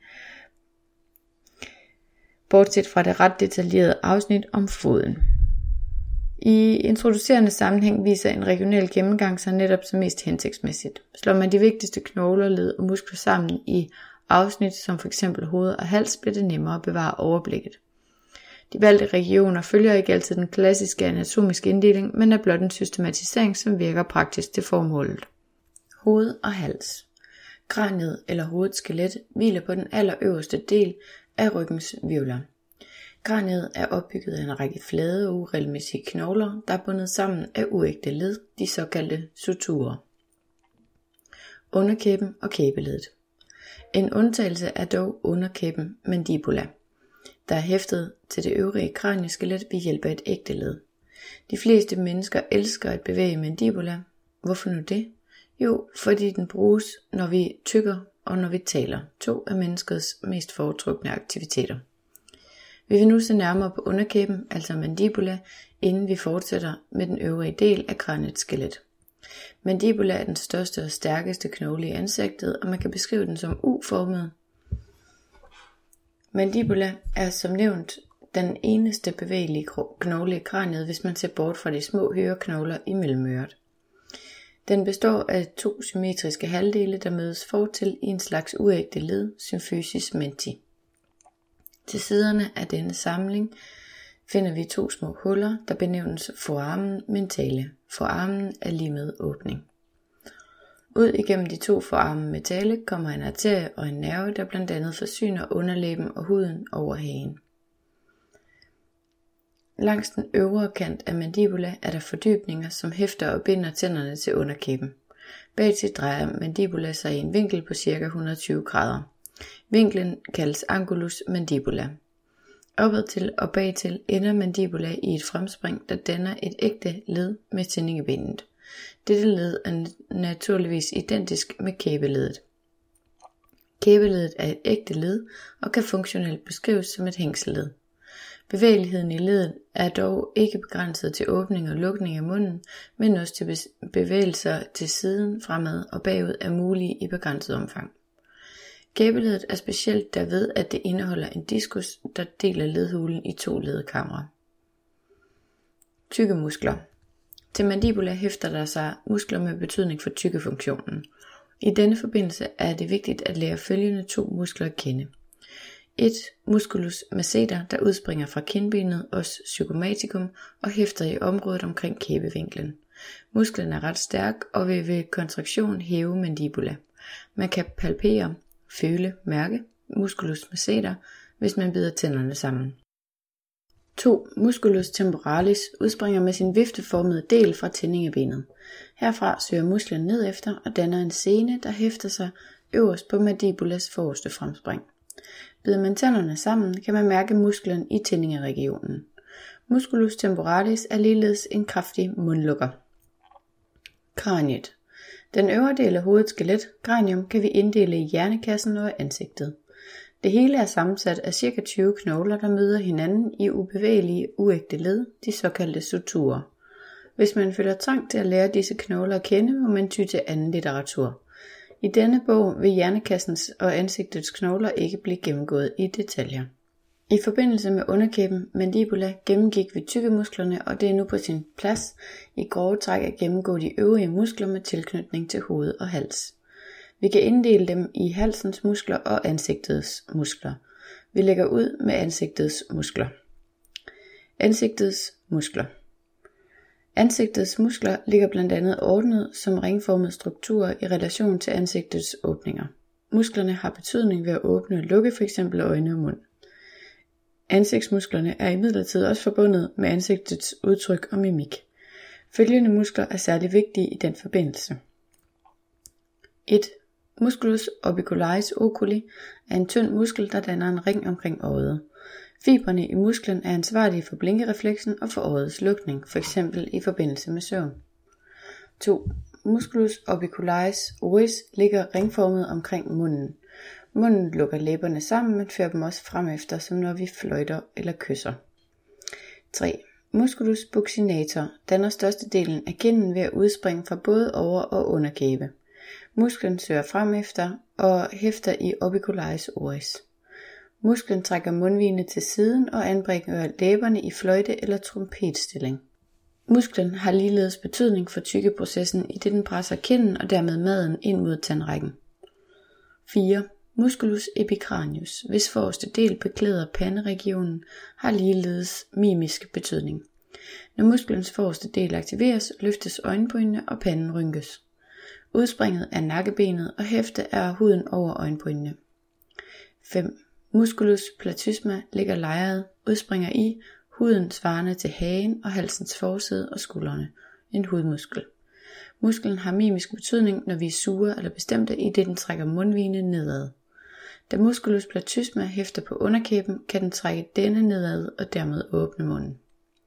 bortset fra det ret detaljerede afsnit om foden. I introducerende sammenhæng viser en regional gennemgang sig netop som mest hensigtsmæssigt. Slår man de vigtigste knogler, led og muskler sammen i afsnit som f.eks. hoved og hals, bliver det nemmere at bevare overblikket. De valgte regioner følger ikke altid den klassiske anatomiske inddeling, men er blot en systematisering, som virker praktisk til formålet. Hoved og hals. Kraniet eller hovedets skelet hviler på den allerøverste del af ryggens hvirvler. Kraniet er opbygget af en række flade og uregelmæssige knogler, der er bundet sammen af uægte led, de såkaldte suturer. Underkæben og kæbeledet. En undtagelse er dog underkæben mandibula, der er hæftet til det øvrige kranieskelet ved hjælp af et ægte led. De fleste mennesker elsker at bevæge mandibula. Hvorfor nu det? Jo, fordi den bruges, når vi tykker og når vi taler. To af menneskets mest foretrukne aktiviteter. Vi vil nu se nærmere på underkæben, altså mandibula, inden vi fortsætter med den øvrige del af kraniets skelet. Mandibula er den største og stærkeste knogle i ansigtet, og man kan beskrive den som U-formet. Mandibula er som nævnt den eneste bevægelige knogle i kraniet, hvis man ser bort fra de små høreknogler i mellemøret. Den består af to symmetriske halvdele, der mødes fortil i en slags uægte led, symphysis menti. Til siderne af denne samling finder vi to små huller, der benævnes foramen mentale. Foramen er lige med åbning. Ud igennem de to foramen mentale kommer en arterie og en nerve, der blandt andet forsyner underlæben og huden over hagen. Langs den øvre kant af mandibula er der fordybninger, som hæfter og binder tænderne til underkæben. Bagtil drejer mandibula sig i en vinkel på ca. et hundrede og tyve grader. Vinklen kaldes angulus mandibula. Opad til og bagtil ender mandibula i et fremspring, der danner et ægte led med tændingebenet. Dette led er naturligvis identisk med kæbeledet. Kæbeledet er et ægte led og kan funktionelt beskrives som et hængselled. Bevægeligheden i ledet er dog ikke begrænset til åbning og lukning af munden, men også til bevægelser til siden, fremad og bagud er mulige i begrænset omfang. Kæbeledet er specielt derved, at det indeholder en diskus, der deler ledhulen i to ledkamre. Tykke muskler. Til mandibula hæfter der sig muskler med betydning for tykkefunktionen. I denne forbindelse er det vigtigt at lære følgende to muskler at kende. et. Musculus masseter, der udspringer fra kindbenet os zygomaticum og hæfter i området omkring kæbevinklen. Musklen er ret stærk og vil ved kontraktion hæve mandibula. Man kan palpere, føle, mærke musculus masseter, hvis man bider tænderne sammen. to. Musculus temporalis udspringer med sin vifteformede del fra tændingebenet. Herfra søger musklen ned efter og danner en sene, der hæfter sig øverst på mandibulas forreste fremspring. Bider man tænderne sammen, kan man mærke musklen i tændingeregionen. Musculus temporalis er ligeledes en kraftig mundlukker. Kraniet. Den øvre del af hovedets skelet, cranium, kan vi inddele i hjernekassen og ansigtet. Det hele er sammensat af cirka tyve knogler, der møder hinanden i ubevægelige, uægte led, de såkaldte suturer. Hvis man føler trang til at lære disse knogler at kende, må man ty til anden litteratur. I denne bog vil hjernekassens og ansigtets knogler ikke blive gennemgået i detaljer. I forbindelse med underkæben, mandibula, gennemgik vi tykkemusklerne, og det er nu på sin plads i grove træk at gennemgå de øvrige muskler med tilknytning til hoved og hals. Vi kan inddele dem i halsens muskler og ansigtets muskler. Vi lægger ud med ansigtets muskler. Ansigtets muskler. Ansigtets muskler ligger blandt andet ordnet som ringformede strukturer i relation til ansigtets åbninger. Musklerne har betydning ved at åbne og lukke f.eks. øjne og mund. Ansigtsmusklerne er imidlertid også forbundet med ansigtets udtryk og mimik. Følgende muskler er særlig vigtige i den forbindelse. et. Musculus orbicularis oculi er en tynd muskel, der danner en ring omkring øjet. Fibrene i musklen er ansvarlige for blinkerefleksen og for øjets lukning, f.eks. i forbindelse med søvn. to. Musculus orbicularis oris ligger ringformet omkring munden. Munden lukker læberne sammen, men fører dem også frem efter, som når vi fløjter eller kysser. tre. Musculus buccinator danner størstedelen af kinden ved at udspringe fra både over- og underkæbe. Musklen søger frem efter og hæfter i orbicularis oris. Musklen trækker mundvigene til siden og anbringer læberne i fløjte- eller trompetstilling. Musklen har ligeledes betydning for tykkeprocessen, i det den presser kinden og dermed maden ind mod tandrækken. fire. Musculus epicranius, hvis forreste del beklæder panderegionen, har ligeledes mimisk betydning. Når musklens forreste del aktiveres, løftes øjenbrynene og panden rynkes. Udspringet er nakkebenet og hæfte er huden over øjenbrynene. fem. Musculus platysma ligger lejret, udspringer i huden svarende til hagen og halsens forside og skuldrene, en hudmuskel. Musklen har mimisk betydning, når vi er sure eller bestemte, i det den trækker mundvigene nedad. Da musculus platysma hæfter på underkæben, kan den trække denne nedad og dermed åbne munden.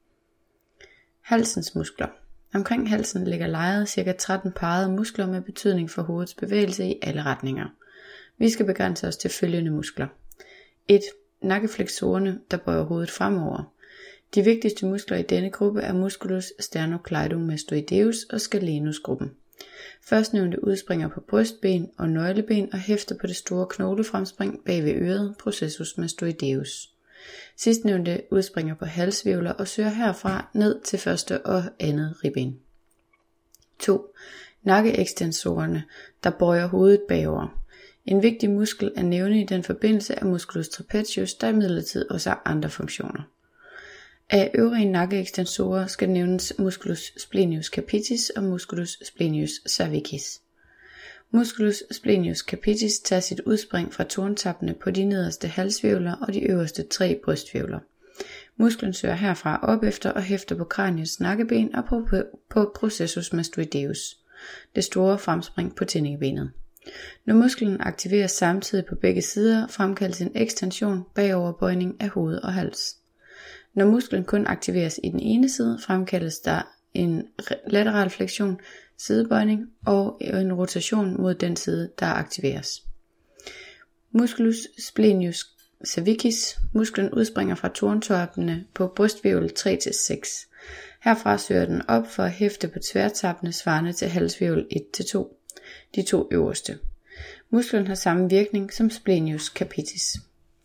Halsens muskler. Omkring halsen ligger lejret ca. tretten parrede muskler med betydning for hovedets bevægelse i alle retninger. Vi skal begrænse os til følgende muskler. et. Nakkefleksorerne, der bøjer hovedet fremover. De vigtigste muskler i denne gruppe er musculus sternocleidomastoideus og scalenusgruppen. Førstnævnte udspringer på brystben og nøgleben og hæfter på det store knoglefremspring bag ved øret, processus mastoideus. Sidstnævnte udspringer på halshvirvler og søger herfra ned til første og andet ribben. to. Nakkeekstensorerne, der bøjer hovedet bagover. En vigtig muskel at nævne i den forbindelse er musculus trapezius, der imidlertid også har andre funktioner. Af øvrige nakkeekstensorer skal nævnes musculus splenius capitis og musculus splenius cervicis. Musculus splenius capitis tager sit udspring fra torntappene på de nederste halshvirvler og de øverste tre brysthvirvler. Musklen søger herfra op efter og hæfter på kraniets nakkeben og på, på processus mastoideus, det store fremspring på tindingebenet. Når musklen aktiveres samtidig på begge sider, fremkaldes en ekstension bagoverbøjning af hoved og hals. Når musklen kun aktiveres i den ene side, fremkaldes der en lateral flektion, sidebøjning og en rotation mod den side, der aktiveres. Musculus splenius cervicis. Musklen udspringer fra torntoppene på brysthvirvel tre til seks. Herfra søger den op for at hæfte på tværtappene svarende til halshvirvel et til to, de to øverste. Musklen har samme virkning som splenius capitis.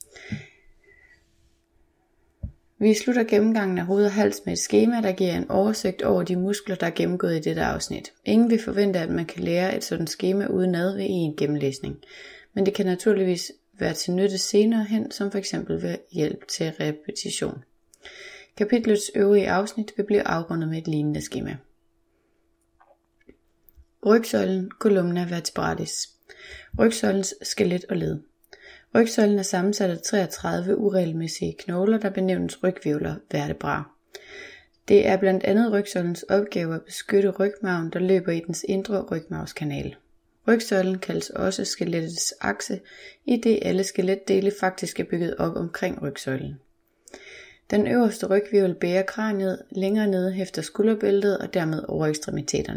Vi slutter gennemgangen af hoved og hals med et skema, der giver en oversigt over de muskler, der er gennemgået i dette afsnit. Ingen vil forvente, at man kan lære et sådan skema udenad ved en gennemlæsning, men det kan naturligvis være til nytte senere hen, som f.eks. ved hjælp til repetition. Kapitlets øvrige afsnit vil blive afrundet med et lignende skema. Rygsøjlen, columna vertebralis. Rygsøjlens skelet og led. Rygsøjlen er sammensat af treogtredive uregelmæssige knogler, der benævnes rygvirvler, vertebra. Det er blandt andet rygsøjlens opgave at beskytte rygmarven, der løber i dens indre rygmarvskanal. Rygsøjlen kaldes også skelettets akse, idet alle skeletdele faktisk er bygget op omkring rygsøjlen. Den øverste rygvirvel bærer kraniet, længere nede hæfter skulderbæltet og dermed overekstremiteterne.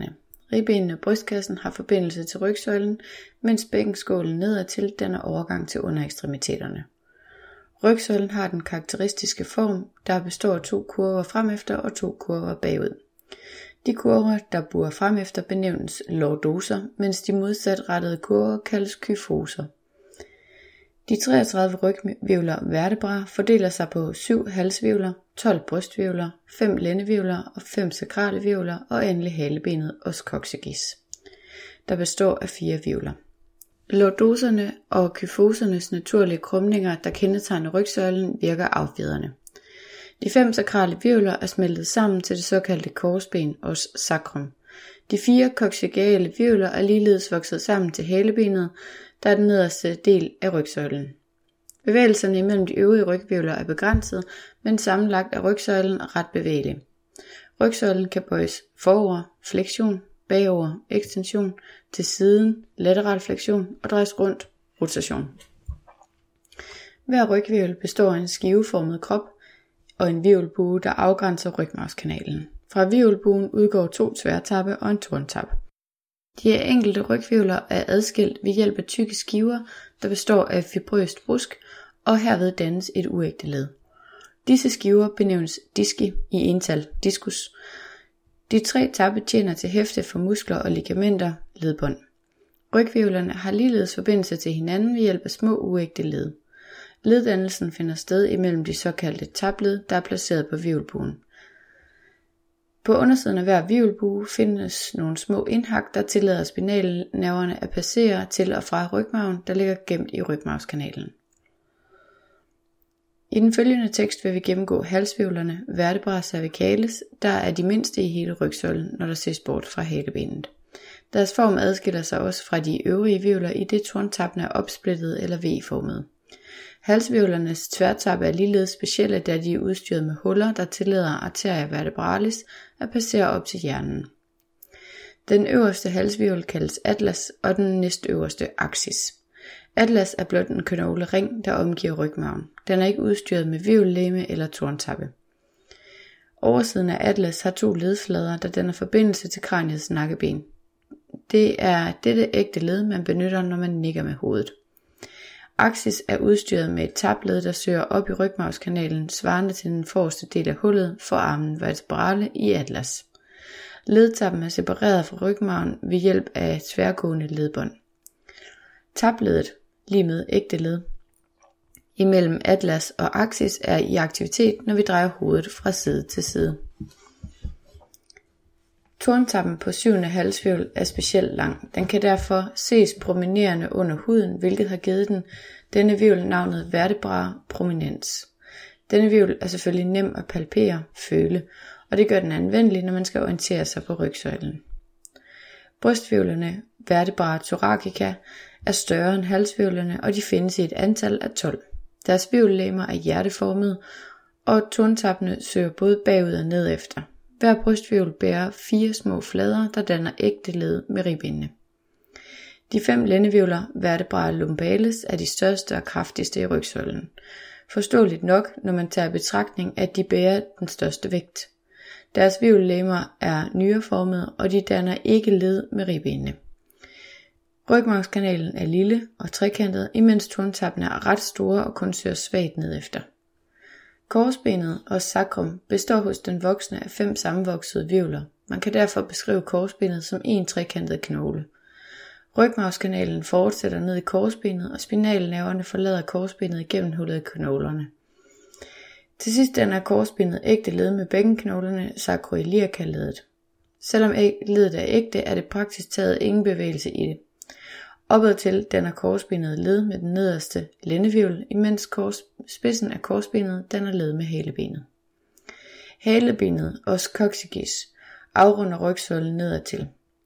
Ribbenene og brystkassen har forbindelse til rygsøjlen, mens bækkenskålen nedadtil danner overgang til underekstremiteterne. Rygsøjlen har den karakteristiske form, der består af to kurver fremefter og to kurver bagud. De kurver, der buer fremefter, benævnes lordoser, mens de modsatrettede kurver kaldes kyfoser. De treogtredive rygvirvler vertebra fordeler sig på syv halshvirvler, tolv brysthvirvler, fem lændehvirvler og fem sakrale hvirvler og endelig halebenet os coccygeus, der består af fire hvirvler. Lordoserne og kyfosernes naturlige krumninger, der kendetegner rygsøjlen, virker affjedrende. De fem sakrale hvirvler er smeltet sammen til det såkaldte korsben, os sacrum. De fire coccygeale hvirvler er ligeledes vokset sammen til halebenet, der er den nederste del af rygsøjlen. Bevægelserne imellem de øvrige rygvirvler er begrænset, men sammenlagt er rygsøjlen ret bevægelig. Rygsøjlen kan bøjes forover, flektion, bagover, ekstension, til siden, lateral flektion og drejes rundt, rotation. Hver rygvirvel består af en skiveformet krop og en hvirvelbue, der afgrænser rygmarvskanalen. Fra hvirvelbuen udgår to tværtappe og en torntappe. De enkelte rygvirvler er adskilt ved hjælp af tykke skiver, der består af fibrøst brusk, og herved dannes et uægte led. Disse skiver benævnes diski i ental, diskus. De tre tappe tjener til hæfte for muskler og ligamenter, ledbånd. Rygvirvlerne har ligeledes forbindelse til hinanden ved hjælp af små uægte led. Leddannelsen finder sted imellem de såkaldte tabled, der er placeret på hvirvelbuen. På undersiden af hver hvirvelbue findes nogle små indhak, der tillader spinalnerverne at passere til og fra rygmarven, der ligger gemt i rygmarvskanalen. I den følgende tekst vil vi gennemgå halshvirvlerne, vertebra cervicalis, der er de mindste i hele rygsøjlen, når der ses bort fra halebenet. Deres form adskiller sig også fra de øvrige hvirvler, i det torntappene er opsplittet eller V-formede. Halshvirvlernes tværtappe er ligeledes specielle, da de er udstyret med huller, der tillader arteria vertebralis at passere op til hjernen. Den øverste halshvirvel kaldes atlas, og den næstøverste axis. Atlas er blot en knoglering, der omgiver rygmarven. Den er ikke udstyret med hvirvellegeme eller torntappe. Oversiden af atlas har to ledflader, der danner forbindelse til kraniets nakkeben. Det er dette ægte led, man benytter, når man nikker med hovedet. Axis er udstyret med et tabled, der søger op i rygmarvskanalen, svarende til den forreste del af hullet for armen vertebrale i atlas. Ledtappen er separeret fra rygmarven ved hjælp af tværgående ledbånd. Tabledet, lige med ægte led, imellem atlas og axis er i aktivitet, når vi drejer hovedet fra side til side. Torntappen på syvende halshvirvel er specielt lang. Den kan derfor ses prominerende under huden, hvilket har givet den denne hvirvel navnet vertebra prominens. Denne hvirvel er selvfølgelig nem at palpere, føle, og det gør den anvendelig, når man skal orientere sig på rygsøjlen. Brysthvirvlerne, vertebra thoracica, er større end halshvirvlerne, og de findes i et antal af tolv. Deres hvirvellegemer er hjerteformede, og torntappene søger både bagud og ned efter. Hver brysthvirvel bærer fire små flader, der danner ægte led med ribbenene. De fem lændehvirvler, vertebra lumbalis, er de største og kraftigste i rygsøjlen. Forståeligt nok, når man tager i betragtning, at de bærer den største vægt. Deres hvirvellegemer er nyreformede, og de danner ikke led med ribbenene. Rygmarvskanalen er lille og trekantet, imens torntappene er ret store og kun søger svagt ned efter. Korsbenet og sacrum består hos den voksne af fem sammenvoksede hvirvler. Man kan derfor beskrive korsbenet som en trekantet knogle. Rygmarvskanalen fortsætter ned i korsbenet, og spinalnerverne forlader korsbenet igennem hullet i knoglerne. Til sidst danner korsbenet ægte led med bækkenknoglerne, sacroiliaca-ledet. Selvom ledet er ægte, er det praktisk taget ingen bevægelse i det. Opadtil danner korsbenet led med den nederste lændehvirvel, imens kors, spidsen af korsbenet danner led med halebenet. Halebenet, os coccygeus, afrunder rygsøjlen nedadtil.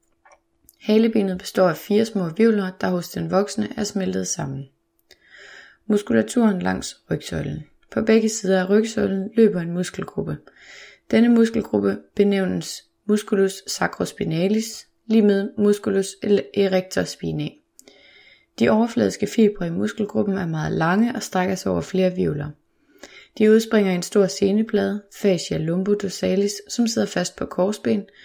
Halebenet består af fire små hvirvler, der hos den voksne er smeltet sammen. Muskulaturen langs rygsøjlen. På begge sider af rygsøjlen løber en muskelgruppe. Denne muskelgruppe benævnes musculus sacrospinalis, lige med musculus erector spinae. De overfladiske fibre i muskelgruppen er meget lange og strækker sig over flere hvirvler. De udspringer i en stor seneplade, fascia lumbodorsalis, som sidder fast på korsben,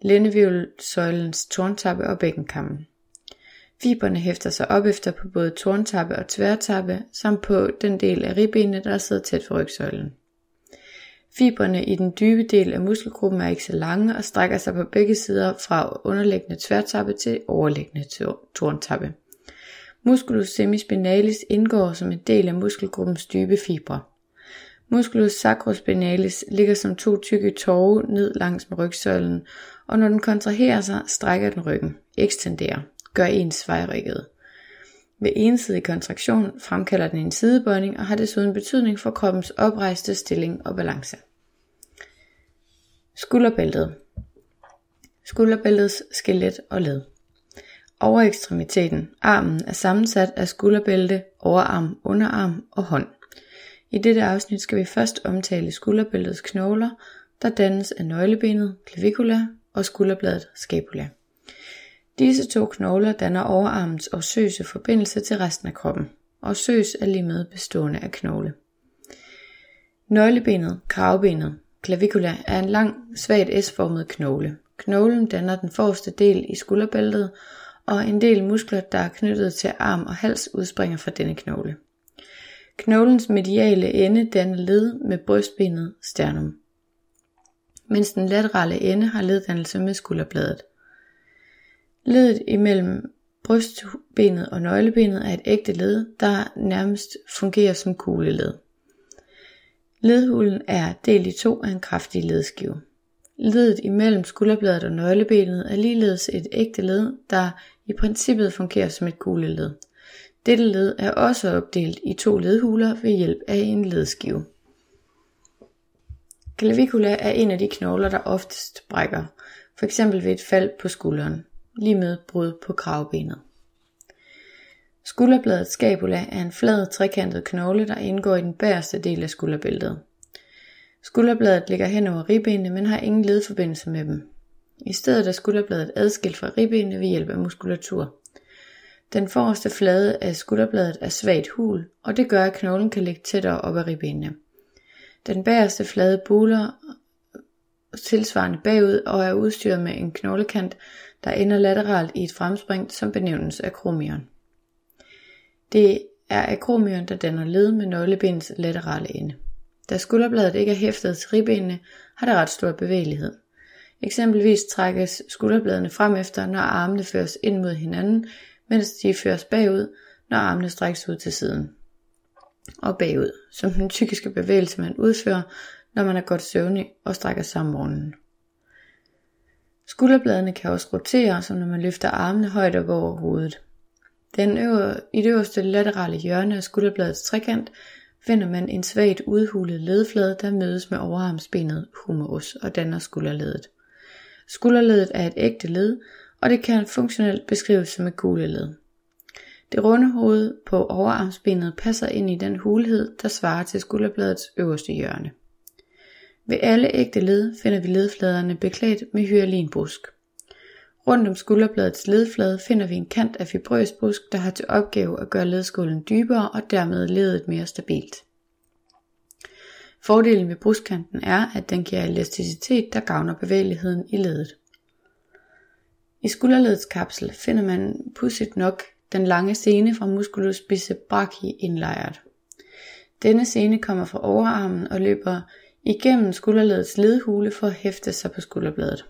lændehvirvelsøjlens torntappe og bækkenkammen. Fibrene hæfter sig op efter på både torntappe og tværtappe, samt på den del af ribbenene, der sidder tæt ved rygsøjlen. Fibrene i den dybe del af muskelgruppen er ikke så lange og strækker sig på begge sider fra underliggende tværtappe til overliggende torntappe. Musculus semispinalis indgår som en del af muskelgruppens dybe fibre. Musculus sacrospinalis ligger som to tykke torve ned langs med rygsøjlen, og når den kontraherer sig, strækker den ryggen, ekstenderer, gør ens svejrykket. Ved ensidig kontraktion fremkalder den en sidebøjning og har desuden betydning for kroppens oprejste stilling og balance. Skulderbæltet. Skulderbæltets skelet og led. Overekstremiteten, armen, er sammensat af skulderbælte, overarm, underarm og hånd. I dette afsnit skal vi først omtale skulderbæltets knogler, der dannes af nøglebenet, clavicula, og skulderbladet, scapula. Disse to knogler danner overarmens ossøse forbindelse til resten af kroppen. Ossøs er limet bestående af knogle. Nøglebenet, kravebenet, clavicula, er en lang, svagt S-formet knogle. Knoglen danner den forreste del i skulderbæltet, og en del muskler, der er knyttet til arm og hals, udspringer fra denne knogle. Knoglens mediale ende danner led med brystbenet sternum, mens den laterale ende har leddannelse med skulderbladet. Ledet imellem brystbenet og nøglebenet er et ægte led, der nærmest fungerer som kugleled. Ledhulen er delt i to af en kraftig ledskive. Ledet imellem skulderbladet og nøglebenet er ligeledes et ægte led, der i princippet fungerer som et kugleled. Dette led er også opdelt i to ledhuler ved hjælp af en ledskive. Clavicula er en af de knogler, der oftest brækker, f.eks. ved et fald på skulderen, lige med brud på kravebenet. Skulderbladet scapula er en flad, trekantet knogle, der indgår i den bagerste del af skulderbæltet. Skulderbladet ligger hen over ribbenene, men har ingen ledforbindelse med dem. I stedet er skulderbladet adskilt fra ribbenene ved hjælp af muskulatur. Den forreste flade af skulderbladet er svagt hul, og det gør, at knoglen kan ligge tættere op ad ribbenene. Den bagerste flade buler tilsvarende bagud og er udstyret med en knoglekant, der ender lateralt i et fremspring, som benævnes akromion. Det er akromion, der danner led med nøglebenets laterale ende. Da skulderbladet ikke er hæftet til ribbenene, har det ret stor bevægelighed. Eksempelvis trækkes skulderbladene frem efter, når armene føres ind mod hinanden, mens de føres bagud, når armene strækkes ud til siden og bagud, som den typiske bevægelse man udfører, når man er godt søvnig og strækker sig om morgenen. Skulderbladene kan også rotere, som når man løfter armene højt op over hovedet. Den øver, I det øverste laterale hjørne af skulderbladets trekant finder man en svagt udhulet ledflade, der mødes med overarmsbenet humerus og danner skulderledet. Skulderledet er et ægte led, og det kan funktionelt beskrives som et kugleled. Det runde hoved på overarmsbenet passer ind i den hulhed, der svarer til skulderbladets øverste hjørne. Ved alle ægte led finder vi ledfladerne beklædt med hyalinbrusk. Rundt om skulderbladets ledflade finder vi en kant af fibrøs brusk, der har til opgave at gøre ledskålen dybere og dermed ledet mere stabilt. Fordelen ved bruskkanten er, at den giver elasticitet, der gavner bevægeligheden i ledet. I skulderledets kapsel finder man pudsigt nok den lange sene fra musculus biceps indlejret. Denne sene kommer fra overarmen og løber igennem skulderledets ledhule for at hæfte sig på skulderbladet.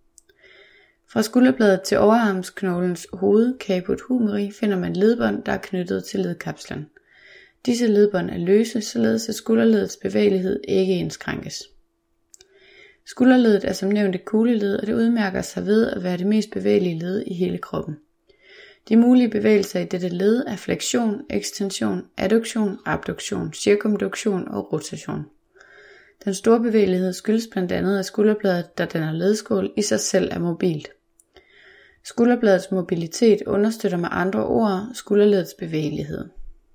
Fra skulderbladet til overarmsknoglens hoved, caput humeri, finder man ledbånd, der er knyttet til ledkapslen. Disse ledbånd er løse, således at skulderledets bevægelighed ikke indskrænkes. Skulderledet er som nævnt et kugleled, og det udmærker sig ved at være det mest bevægelige led i hele kroppen. De mulige bevægelser i dette led er fleksion, ekstension, adduktion, abduktion, cirkumduktion og rotation. Den store bevægelighed skyldes blandt andet, at skulderbladet, der danner ledskål, i sig selv er mobilt. Skulderbladets mobilitet understøtter med andre ord skulderledets bevægelighed.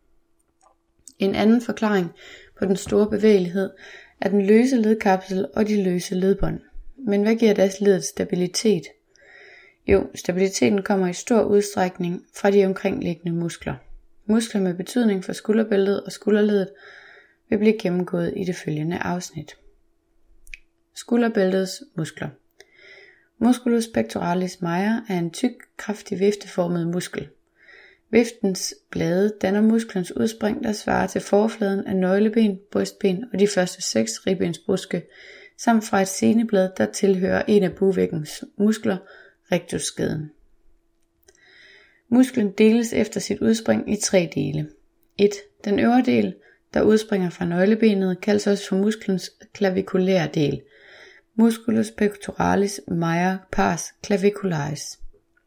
En anden forklaring på den store bevægelighed er den løse ledkapsel og de løse ledbånd. Men hvad giver deres ledets stabilitet? Jo, stabiliteten kommer i stor udstrækning fra de omkringliggende muskler. Muskler med betydning for skulderbæltet og skulderledet vil blive gennemgået i det følgende afsnit. Skulderbæltets muskler. Musculus pectoralis major er en tyk, kraftig vifteformet muskel. Viftens blade danner musklens udspring, der svarer til forfladen af nøgleben, brystben og de første seks ribbensbruske, samt fra et seneblad, der tilhører en af bugvæggens muskler, rectusskeden. Musklen deles efter sit udspring i tre dele. et. Den øvre del, der udspringer fra nøglebenet, kaldes også for musklens clavikulære del. Musculus pectoralis major pars clavicularis.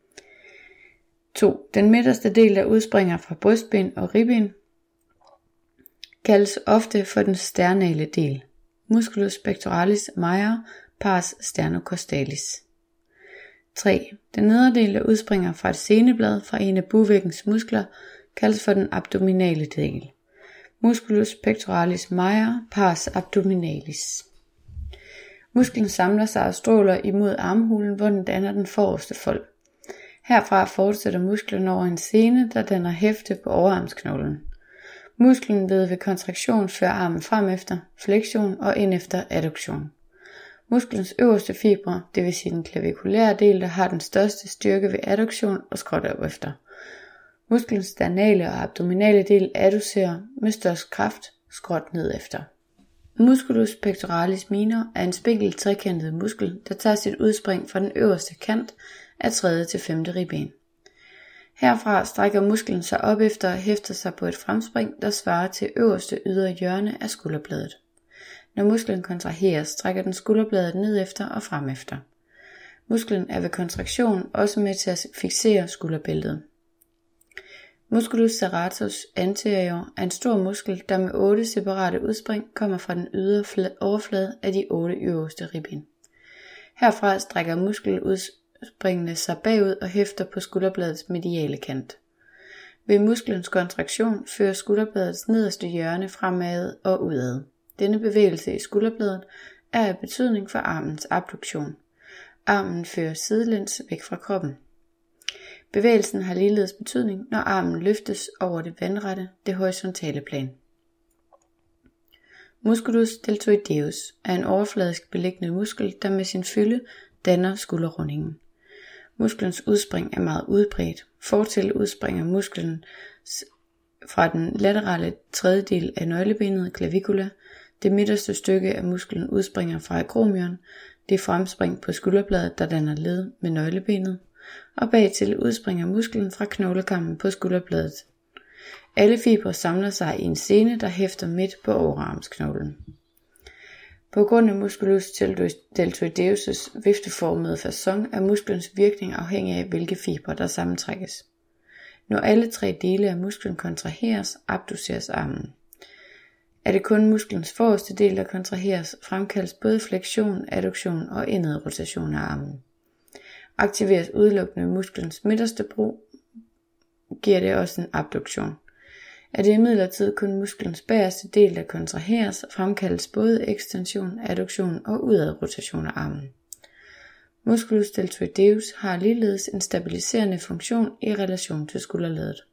to. Den midterste del, der udspringer fra brystben og ribben, kaldes ofte for den sternale del. Musculus pectoralis major pars sternocostalis. tre. Den nedre del, der udspringer fra et seneblad fra en af bugvæggens muskler, kaldes for den abdominale del. Musculus pectoralis major pars abdominalis. Musklen samler sig og stråler imod armhulen, hvor den danner den forreste fold. Herfra fortsætter musklen over en sene, der danner hæfte på overarmsknoglen. Musklen ved ved kontraktion fører armen frem efter flektion og ind efter adduktion. Musklens øverste fibre, det vil sige den clavikulære del, der har den største styrke ved adduktion og skråt op efter. Musklens sternale og abdominale del adducerer med størst kraft skråt ned efter. Musculus pectoralis minor er en spinkel trekantet muskel, der tager sit udspring fra den øverste kant af tredje til femte ribben. Herfra strækker musklen sig op efter og hæfter sig på et fremspring, der svarer til øverste ydre hjørne af skulderbladet. Når musklen kontraheres, strækker den skulderbladet ned efter og frem efter. Musklen er ved kontraktion også med til at fiksere skulderbæltet. Musculus serratus anterior er en stor muskel, der med otte separate udspring kommer fra den ydre overflade af de otte øverste ribben. Herfra strækker muskeludspringene sig bagud og hæfter på skulderbladets mediale kant. Ved musklens kontraktion fører skulderbladets nederste hjørne fremad og udad. Denne bevægelse i skulderbladet er af betydning for armens abduktion. Armen fører sidelæns væk fra kroppen. Bevægelsen har ligeledes betydning, når armen løftes over det vandrette, det horisontale plan. Musculus deltoideus er en overfladisk beliggende muskel, der med sin fylde danner skulderrundingen. Musklens udspring er meget udbredt. Fortil udspringer musklen fra den laterale tredjedel af nøglebenet clavicula. Det midterste stykke af musklen udspringer fra acromion, det fremspring på skulderbladet, der danner led med nøglebenet, og bagtil udspringer musklen fra knoglekammen på skulderbladet. Alle fibre samler sig i en sene, der hæfter midt på overarmsknoglen. På grund af musculus deltoideus' vifteformede facon er musklens virkning afhængig af, hvilke fibre der sammentrækkes. Når alle tre dele af musklen kontraheres, abduceres armen. Er det kun musklens forreste del, der kontraheres, fremkaldes både flektion, adduktion og indadrotation af armen. Aktiveres udelukkende musklens midterste brug, giver det også en abduktion. Er det imidlertid kun musklens bagerste del, der kontraheres, fremkaldes både ekstension, adduktion og udadrotation af armen. Musculus deltoideus har ligeledes en stabiliserende funktion i relation til skulderledet.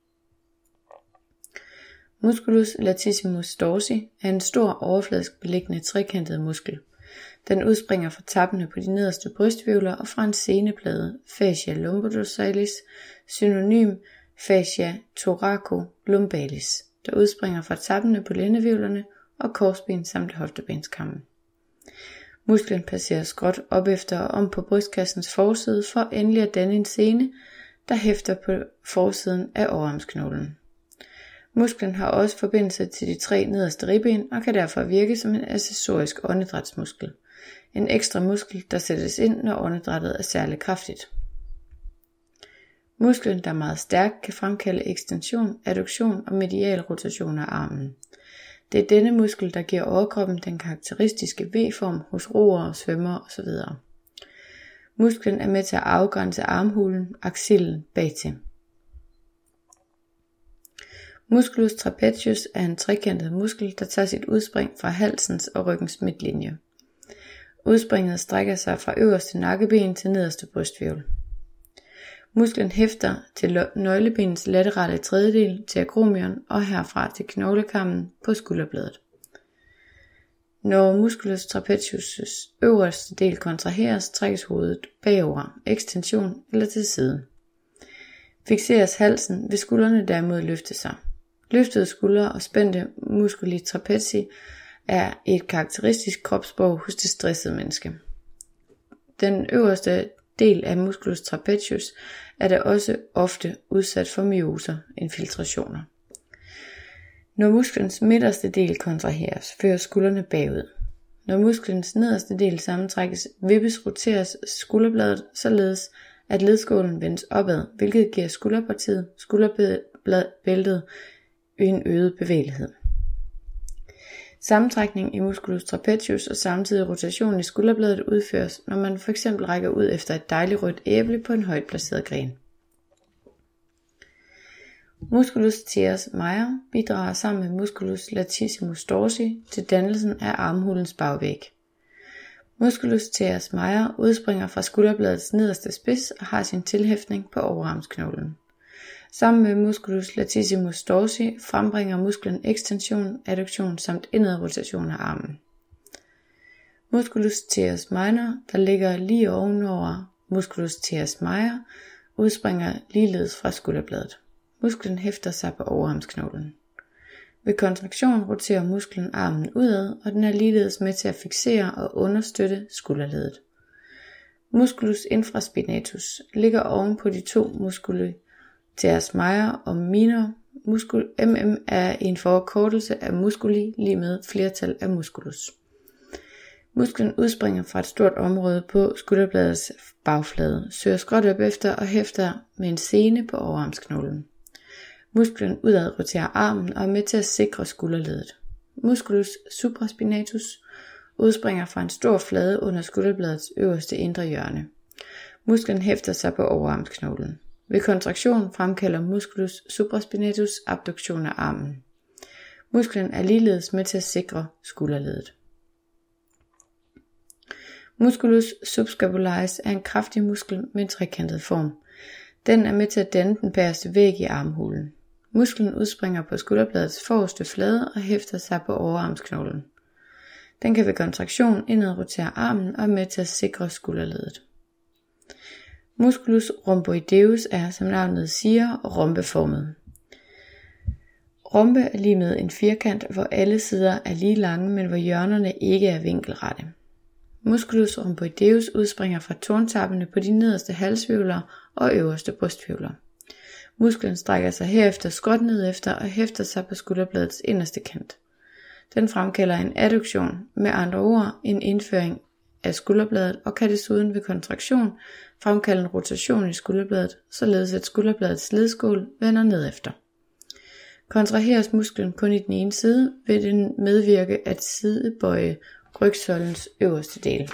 Musculus latissimus dorsi er en stor overfladisk beliggende trekantet muskel. Den udspringer fra tappene på de nederste brysthvirvler og fra en seneplade, fascia lumbodorsalis, synonym fascia thoracolumbalis, der udspringer fra tappene på lændehvirvlerne og korsben samt hoftebenskammen. Musklen passerer skråt op efter og om på brystkassens forside for endelig at danne en sene, der hæfter på forsiden af overarmsknoglen. Musklen har også forbindelse til de tre nederste ribben og kan derfor virke som en accessorisk åndedrætsmuskel. En ekstra muskel, der sættes ind, når åndedrættet er særlig kraftigt. Musklen, der er meget stærk, kan fremkalde ekstension, adduktion og medial rotation af armen. Det er denne muskel, der giver overkroppen den karakteristiske V-form hos roere, svømmere osv. Musklen er med til at afgrænse armhulen, aksillen bagtil. Musculus trapezius er en trekantet muskel, der tager sit udspring fra halsens og ryggens midtlinje. Udspringet strækker sig fra øverste nakkeben til nederste brysthvirvel. Musklen hæfter til nøglebenets laterale tredjedel til acromion og herfra til knoglekammen på skulderbladet. Når musculus trapezius' øverste del kontraheres, trækkes hovedet bagover, ekstension eller til siden. Fikseres halsen, vil skuldrene derimod løfte sig. Løftede skuldre og spændte musculi trapezi er et karakteristisk kropssprog hos det stressede menneske. Den øverste del af musculus trapezius er da også ofte udsat for myoser, infiltrationer. Når musklens midterste del kontraheres, fører skuldrene bagud. Når musklens nederste del sammentrækkes, vippes roteres skulderbladet således, at ledskålen vendes opad, hvilket giver skulderpartiet, skulderbæltet, en øget bevægelighed. Sammentrækning i musculus trapezius og samtidig rotation i skulderbladet udføres, når man f.eks. rækker ud efter et dejligt rødt æble på en højt placeret gren. Musculus teres major bidrager sammen med musculus latissimus dorsi til dannelsen af armhulens bagvæg. Musculus teres major udspringer fra skulderbladets nederste spids og har sin tilhæftning på overarmsknoglen. Sammen med musculus latissimus dorsi frembringer musklen ekstension, adduktion samt indad rotation af armen. Musculus teres minor, der ligger lige ovenover musculus teres major, udspringer ligeledes fra skulderbladet. Musklen hæfter sig på overarmsknoglen. Ved kontraktion roterer musklen armen udad, og den er ligeledes med til at fiksere og understøtte skulderledet. Musculus infraspinatus ligger oven på de to musculi teres major og minor. Muscul M M er en forkortelse af musculi lige med flertal af musculus. Musklen udspringer fra et stort område på skulderbladets bagflade, søger skråt op efter og hæfter med en sene på overarmsknoglen. Musklen udad roterer armen og er med til at sikre skulderledet. Musculus supraspinatus udspringer fra en stor flade under skulderbladets øverste indre hjørne. Musklen hæfter sig på overarmsknoglen. Ved kontraktion fremkalder musculus supraspinatus abduktion af armen. Musklen er ligeledes med til at sikre skulderledet. Musculus subscapularis er en kraftig muskel med en trekantet form. Den er med til at danne den bagerste væg i armhulen. Musklen udspringer på skulderbladets forreste flade og hæfter sig på overarmsknoglen. Den kan ved kontraktion indad rotere armen og er med til at sikre skulderledet. Musculus rhomboideus er, som navnet siger, rhombeformet. Rhombe er lig med en firkant, hvor alle sider er lige lange, men hvor hjørnerne ikke er vinkelrette. Musculus rhomboideus udspringer fra torntappene på de nederste halshvirvler og øverste brysthvirvler. Musklen strækker sig herefter skråt ned efter og hæfter sig på skulderbladets inderste kant. Den fremkalder en adduktion, med andre ord en indføring af skulderbladet, og kan desuden ved kontraktion fremkalde en rotation i skulderbladet, således at skulderbladets ledskål vender ned efter. Kontraheres musklen kun i den ene side, vil den medvirke at sidebøje rygsøjlens øverste del.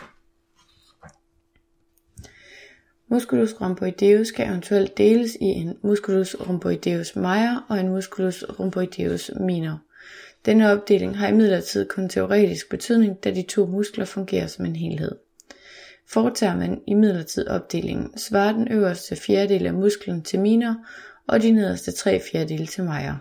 Musculus rhomboideus kan eventuelt deles i en musculus rhomboideus major og en musculus rhomboideus minor. Denne opdeling har imidlertid kun teoretisk betydning, da de to muskler fungerer som en helhed. Foretager man imidlertid opdelingen, svarer den øverste fjerdedel af musklen til minor og de nederste tre fjerdedele til major.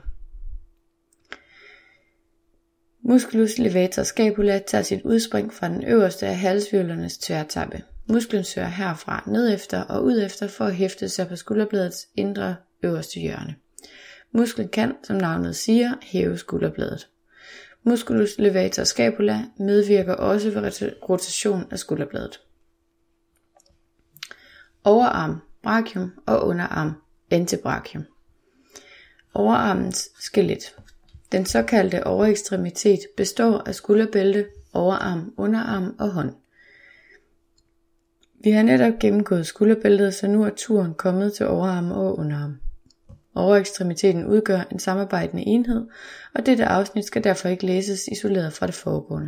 Musculus levator scapula tager sit udspring fra den øverste af halshvirvlernes tværtappe. Musklen søger herfra ned efter og ud efter for at hæfte sig på skulderbladets indre øverste hjørne. Musklen kan, som navnet siger, hæve skulderbladet. Musculus levator scapula medvirker også ved rotation af skulderbladet. Overarm, brachium og underarm, antebrachium. Overarmens skelet. Den såkaldte overekstremitet består af skulderbælte, overarm, underarm og hånd. Vi har netop gennemgået skulderbæltet, så nu er turen kommet til overarm og underarm. Overekstremiteten udgør en samarbejdende enhed, og dette afsnit skal derfor ikke læses isoleret fra det foregående.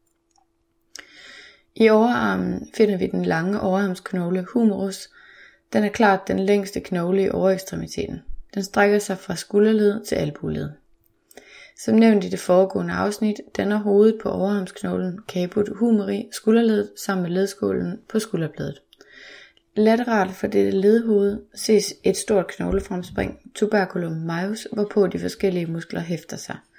I overarmen finder vi den lange overarmsknogle humerus. Den er klart den længste knogle i overekstremiteten. Den strækker sig fra skulderled til albueled. Som nævnt i det foregående afsnit, danner hovedet på overarmsknoglen caput humeri skulderledet sammen med ledskålen på skulderbladet. Lateralt for dette ledhoved ses et stort knoglefremspring, tuberculum majus, hvorpå de forskellige muskler hæfter sig.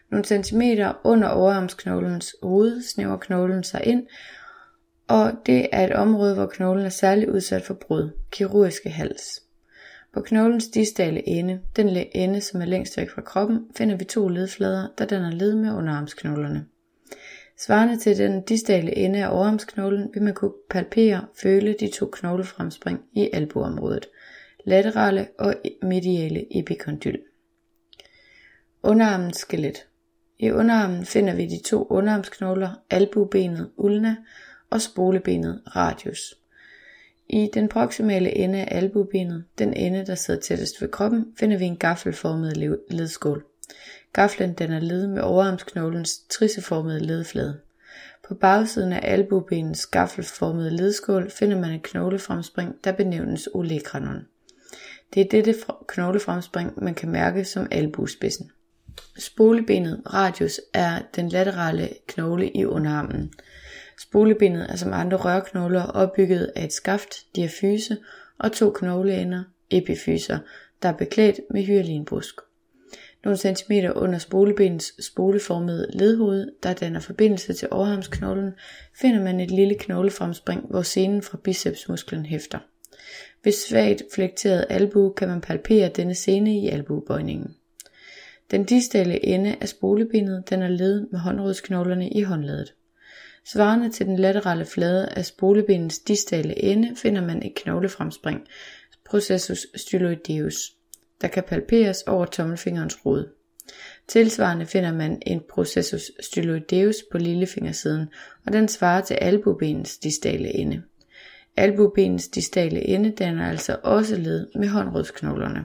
Nogle centimeter under overarmsknoglens hoved snæver knoglen sig ind, og det er et område, hvor knoglen er særligt udsat for brud, kirurgiske hals. På knoglens distale ende, den ende som er længst væk fra kroppen, finder vi to ledflader, der danner led med underarmsknoglerne. Svarende til den distale ende af overarmsknoglen vil man kunne palpere føle de to knoglefremspring i albueområdet, laterale og mediale epikondyl. Underarmens skelet. I underarmen finder vi de to underarmsknogler, albuebenet ulna og spolebenet radius. I den proximale ende af albuebenet, den ende der sidder tættest ved kroppen, finder vi en gaffelformet ledskål. Gaflen danner led med overarmsknoglens triceformede ledflade. På bagsiden af albuebenets gaffelformede ledskål finder man et knoglefremspring, der benævnes olecranon. Det er dette knoglefremspring, man kan mærke som albuespidsen. Spolebenet radius er den laterale knogle i underarmen. Spolebenet er som andre rørknogler opbygget af et skaft, diafyse, og to knogleender, epifyser, der er beklædt med hyalinbrusk. Nogle centimeter under spolebenets spoleformede ledhoved, der danner forbindelse til overarmsknoglen, finder man et lille knoglefremspring, hvor senen fra bicepsmusklen hæfter. Ved svagt flekteret albue kan man palpere denne sene i albuebøjningen. Den distale ende af spolebenet danner led med håndrodsknoglerne i håndledet. Svarende til den laterale flade af spolebenets distale ende finder man et knoglefremspring, processus styloideus, der kan palperes over tommelfingerens rod. Tilsvarende finder man en processus styloideus på lillefingersiden, og den svarer til albuebenets distale ende. Albuebenets distale ende danner altså også led med håndrodsknoglerne.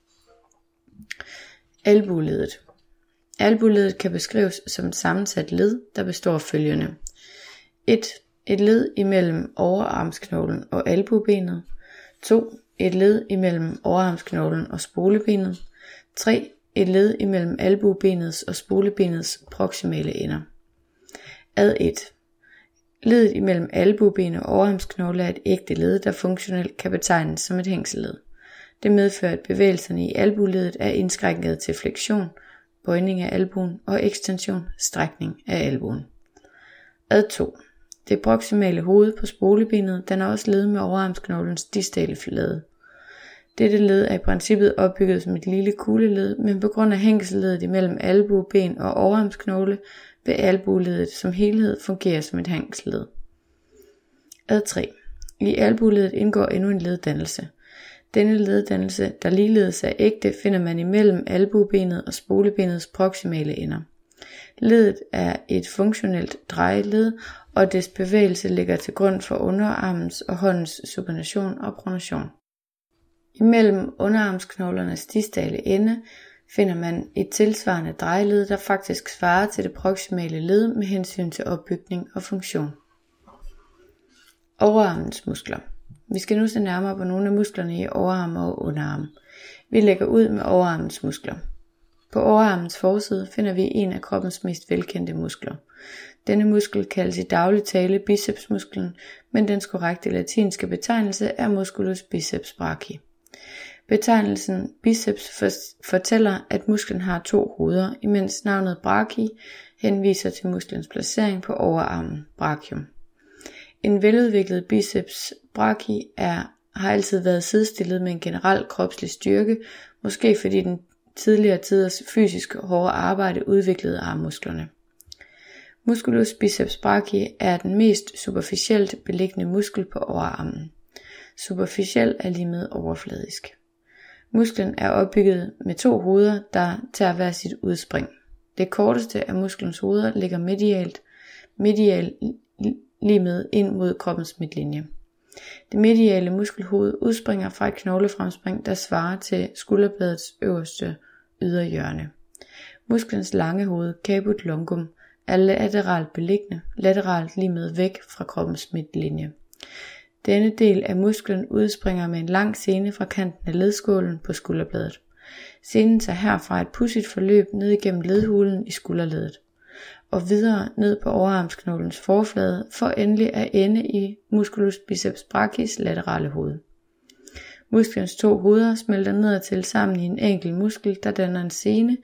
Albueledet. Albueledet kan beskrives som et sammensat led, der består af følgende. et. Et led imellem overarmsknoglen og albuebenet. to. Et led imellem overarmsknoglen og spolebenet. tre. Et led imellem albuebenets og spolebenets proximale ender. Ad et. Ledet imellem albueben og overarmsknogle er et ægte led, der funktionelt kan betegnes som et hængselled. Det medfører, at bevægelserne i albueledet er indskrænket til fleksion, bøjning af albuen og ekstension, strækning af albuen. Ad to. Det proximale hoved på spolebenet danner også led med overarmsknoglens distale flade. Dette led er i princippet opbygget som et lille kugleled, men på grund af hængseledet imellem albueben og overarmsknogle vil albueledet som helhed fungere som et hængseled. Ad tre. I albueledet indgår endnu en leddannelse. Denne leddannelse, der ligeledes er ægte, finder man imellem albuebenet og spolebenets proximale ender. Ledet er et funktionelt drejeled, og dets bevægelse ligger til grund for underarmens og håndens supination og pronation. Imellem underarmsknoglernes distale ende finder man et tilsvarende drejeled, der faktisk svarer til det proximale led med hensyn til opbygning og funktion. Overarmens muskler. Vi skal nu se nærmere på nogle af musklerne i overarm og underarm. Vi lægger ud med overarmens muskler. På overarmens forside finder vi en af kroppens mest velkendte muskler. Denne muskel kaldes i daglig tale bicepsmusklen, men dens korrekte latinske betegnelse er musculus biceps brachii. Betegnelsen biceps fortæller, at musklen har to hoveder, imens navnet brachii henviser til musklens placering på overarmen, brachium. En veludviklet biceps brachii er, har altid været sidestillet med en generel kropslig styrke, måske fordi den tidligere tiders fysisk hårde arbejde udviklede armmusklerne. Musculus biceps brachii er den mest superficielt beliggende muskel på overarmen. Superficiel er lig med overfladisk. Musklen er opbygget med to hoveder, der tager hver sit udspring. Det korteste af musklens hoveder ligger medialt, medial lige med ind mod kroppens midtlinje. Det mediale muskelhoved udspringer fra et knoglefremspring, der svarer til skulderbladets øverste yderhjørne. Musklens lange hoved, caput longum, er lateralt beliggende, lateralt lige med væk fra kroppens midtlinje. Denne del af musklen udspringer med en lang sene fra kanten af ledskålen på skulderbladet. Senen tager herfra et pudsigt forløb ned igennem ledhulen i skulderledet og videre ned på overarmsknoglens forflade for endelig at ende i musculus biceps brachiis laterale hoved. Musklens to hoveder smelter nedadtil sammen i en enkelt muskel, der danner en sene,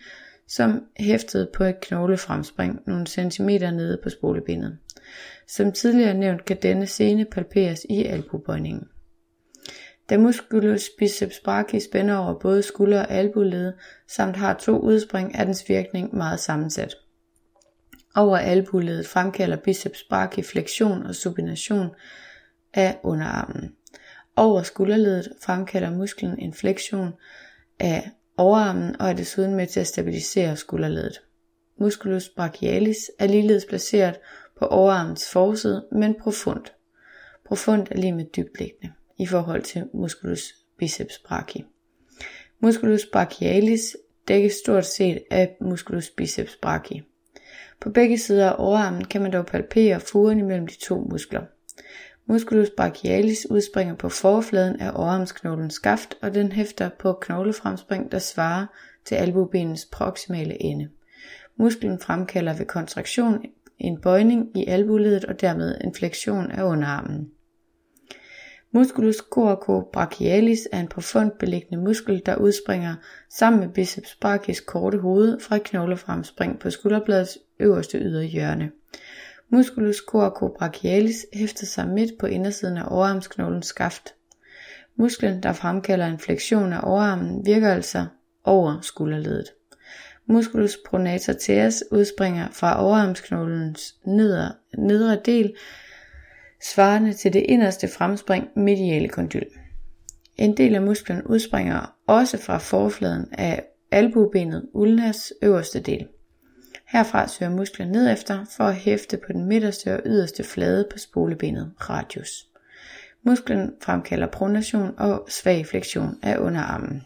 som hæftede på et knoglefremspring nogle centimeter nede på spolebenet. Som tidligere nævnt kan denne sene palperes i albuebøjningen. Da musculus biceps brachii spænder over både skulder og albuled, samt har to udspring, er dens virkning meget sammensat. Over albuledet fremkalder biceps brachii fleksion og supination af underarmen. Over skulderledet fremkalder musklen en fleksion af overarmen og er desuden med til at stabilisere skulderledet. Musculus brachialis er ligeledes placeret på overarmens forside, men profund. Profund er lige med dybtliggende i forhold til musculus biceps brachii. Musculus brachialis dækkes stort set af musculus biceps brachii. På begge sider af overarmen kan man dog palpere fugen imellem de to muskler. Musculus brachialis udspringer på forfladen af overarmsknoglens skaft, og den hæfter på knoglefremspring, der svarer til albuebenets proximale ende. Musklen fremkalder ved kontraktion en bøjning i albueledet og dermed en fleksion af underarmen. Musculus coracobrachialis er en profund beliggende muskel, der udspringer sammen med biceps brachiis korte hoved fra et knoglefremspring på skulderbladets øverste yderhjørne. Musculus coracobrachialis hæfter sig midt på indersiden af overarmsknoglens skaft. Musklen, der fremkalder en fleksion af overarmen, virker altså over skulderledet. Musculus pronator teres udspringer fra overarmsknoglens nedre, nedre del, svarende til det inderste fremspring mediale kondyl. En del af musklen udspringer også fra forfladen af albuebenet ulnas øverste del. Herfra søger musklen nedefter for at hæfte på den midterste og yderste flade på spolebenet radius. Musklen fremkalder pronation og svag fleksion af underarmen.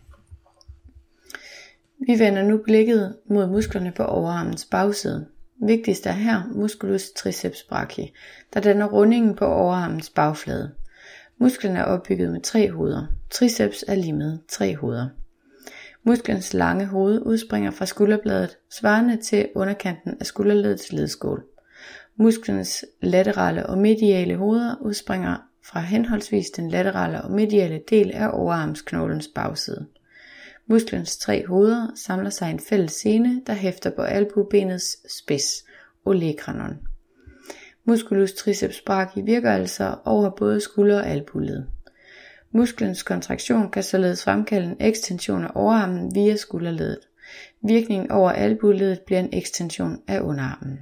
Vi vender nu blikket mod musklerne på overarmens bagside. Vigtigst er her musculus triceps brachii, der danner rundingen på overarmens bagflade. Musklen er opbygget med tre hoveder. Triceps er lige med tre hoveder. Musklens lange hoved udspringer fra skulderbladet, svarende til underkanten af skulderledets ledskål. Musklens laterale og mediale hoveder udspringer fra henholdsvis den laterale og mediale del af overarmsknoglens bagside. Musklens tre hoveder samler sig i en fælles sene, der hæfter på albuebenets spids, olecranon. Musculus triceps brachii virker altså over både skulder og albueled. Musklens kontraktion kan således fremkalde en ekstension af overarmen via skulderledet. Virkningen over albueledet bliver en ekstension af underarmen.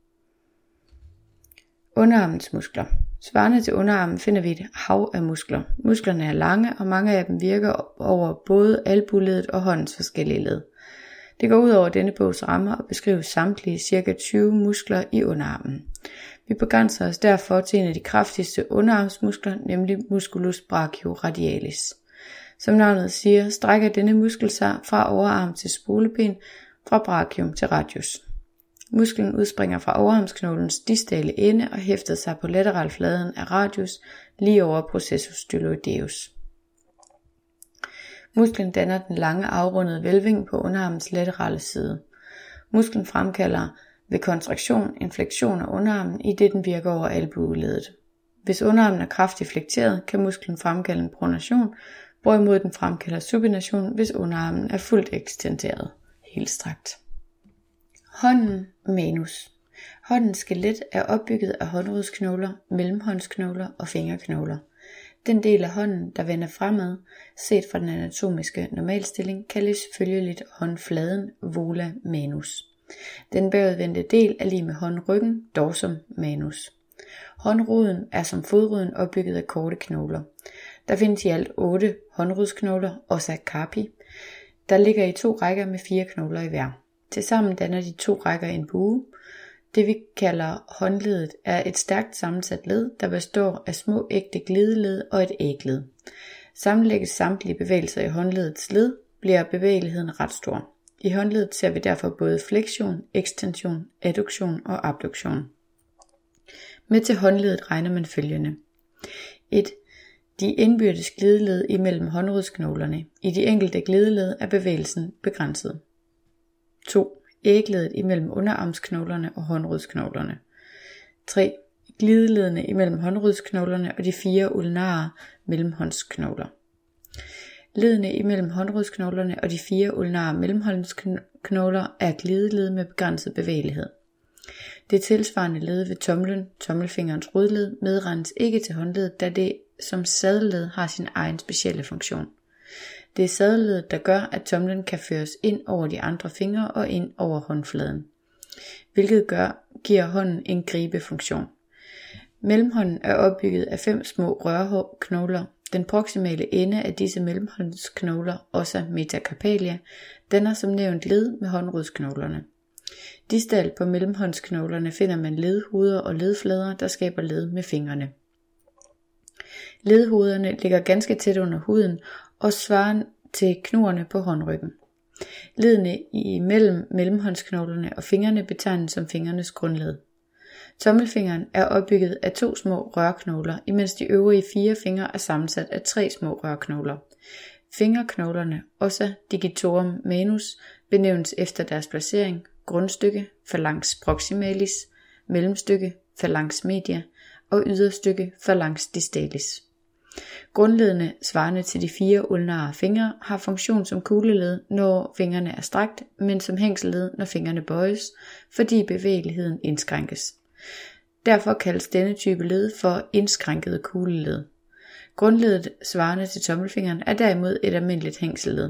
Underarmens muskler. Svarende til underarmen finder vi et hav af muskler. Musklerne er lange, og mange af dem virker over både albueledet og håndens forskellige led. Det går ud over denne bogs rammer og beskrives samtlige ca. tyve muskler i underarmen. Vi begrænser os derfor til en af de kraftigste underarmsmuskler, nemlig musculus brachioradialis. Som navnet siger, strækker denne muskel sig fra overarm til spoleben, fra brachium til radius. Musklen udspringer fra overarmsknoglens distale ende og hæfter sig på lateralfladen af radius lige over processus styloideus. Musklen danner den lange afrundede hvælving på underarmens laterale side. Musklen fremkalder ved kontraktion en fleksion af underarmen, i det den virker over albueledet. Hvis underarmen er kraftigt flekteret, kan musklen fremkalde en pronation, hvorimod den fremkalder supination, hvis underarmen er fuldt ekstenderet, helt strakt. Hånden manus. Håndens skelet er opbygget af håndrodsknogler, mellemhåndsknogler og fingerknogler. Den del af hånden, der vender fremad, set fra den anatomiske normalstilling, kaldes følgeligt håndfladen vola manus. Den bagudvendte del er lige med håndryggen, dorsum manus. Håndroden er som fodroden opbygget af korte knogler. Der findes i alt otte håndrodsknogler, ossa carpi, der ligger i to rækker med fire knogler i hver. Tilsammen danner de to rækker en bue. Det vi kalder håndledet er et stærkt sammensat led, der består af små ægte glideled og et ægled. Sammenlægges samtlige bevægelser i håndledets led, bliver bevægeligheden ret stor. I håndledet ser vi derfor både fleksion, ekstension, adduktion og abduktion. Med til håndledet regner man følgende. et. De indbyrdes glideled imellem håndrodsknoglerne. I de enkelte glideled er bevægelsen begrænset. to. Ægledet imellem underarmsknoglerne og håndrodsknoglerne. tre. Glideledene imellem håndrodsknoglerne og de fire ulnare mellemhåndsknogler. Ledene imellem håndrodsknoglerne og de fire ulnare håndknogler er glideled med begrænset bevægelighed. Det tilsvarende led ved tomlen, tommelfingerens rodled, medregnes ikke til håndledet, da det som sadelled har sin egen specielle funktion. Det er sadelledet, der gør, at tomlen kan føres ind over de andre fingre og ind over håndfladen, hvilket gør, giver hånden en gribefunktion. Mellemhånden er opbygget af fem små rørknogler. Den proximale ende af disse mellemhåndsknogler, også metacarpalia, danner som nævnt led med håndrodsknoglerne. Distal på mellemhåndsknoglerne finder man ledhuder og ledflader, der skaber led med fingrene. Ledhoderne ligger ganske tæt under huden og svarer til knorene på håndryggen. Ledene imellem mellemhåndsknoglerne og fingrene betegnes som fingernes grundled. Tommelfingeren er opbygget af to små rørknogler, imens de øvrige fire fingre er sammensat af tre små rørknogler. Fingerknoglerne, også digitorum manus, benævnes efter deres placering: grundstykke, phalanx proximalis, mellemstykke, phalanx media og yderstykke, phalanx distalis. Grundledene, svarende til de fire ulnare fingre, har funktion som kugleled, når fingrene er strakt, men som hængselled, når fingrene bøjes, fordi bevægeligheden indskrænkes. Derfor kaldes denne type led for indskrænkede kugleled. Grundledet, svarende til tommelfingeren, er derimod et almindeligt hængselled.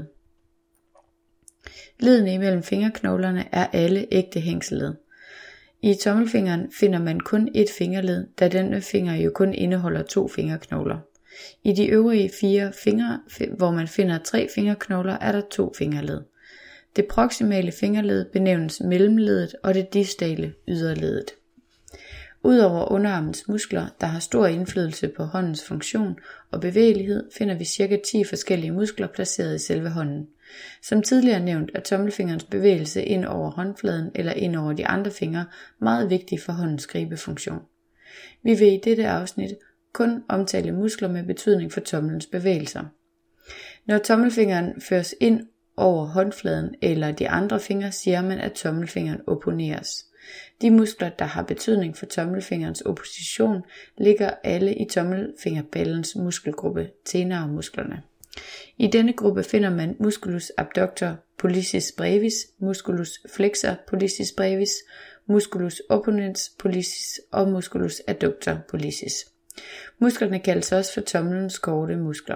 Ledene imellem fingerknoglerne er alle ægte hængselled. I tommelfingeren finder man kun et fingerled, da denne finger jo kun indeholder to fingerknogler. I de øvrige fire fingre, hvor man finder tre fingerknogler, er der to fingerled. Det proximale fingerled benævnes mellemledet og det distale yderledet. Udover underarmens muskler, der har stor indflydelse på håndens funktion og bevægelighed, finder vi cirka ti forskellige muskler placeret i selve hånden. Som tidligere nævnt er tommelfingerens bevægelse ind over håndfladen eller ind over de andre fingre meget vigtig for håndens gribefunktion. Vi vil i dette afsnit kun omtale muskler med betydning for tommelens bevægelser. Når tommelfingeren føres ind over håndfladen eller de andre fingre, siger man, at tommelfingeren opponeres. De muskler, der har betydning for tommelfingerens opposition, ligger alle i tommelfingerballens muskelgruppe, tenar-musklerne. I denne gruppe finder man musculus abductor pollicis brevis, musculus flexor pollicis brevis, musculus opponens pollicis og musculus adductor pollicis. Musklerne kaldes også for tommelens korte muskler.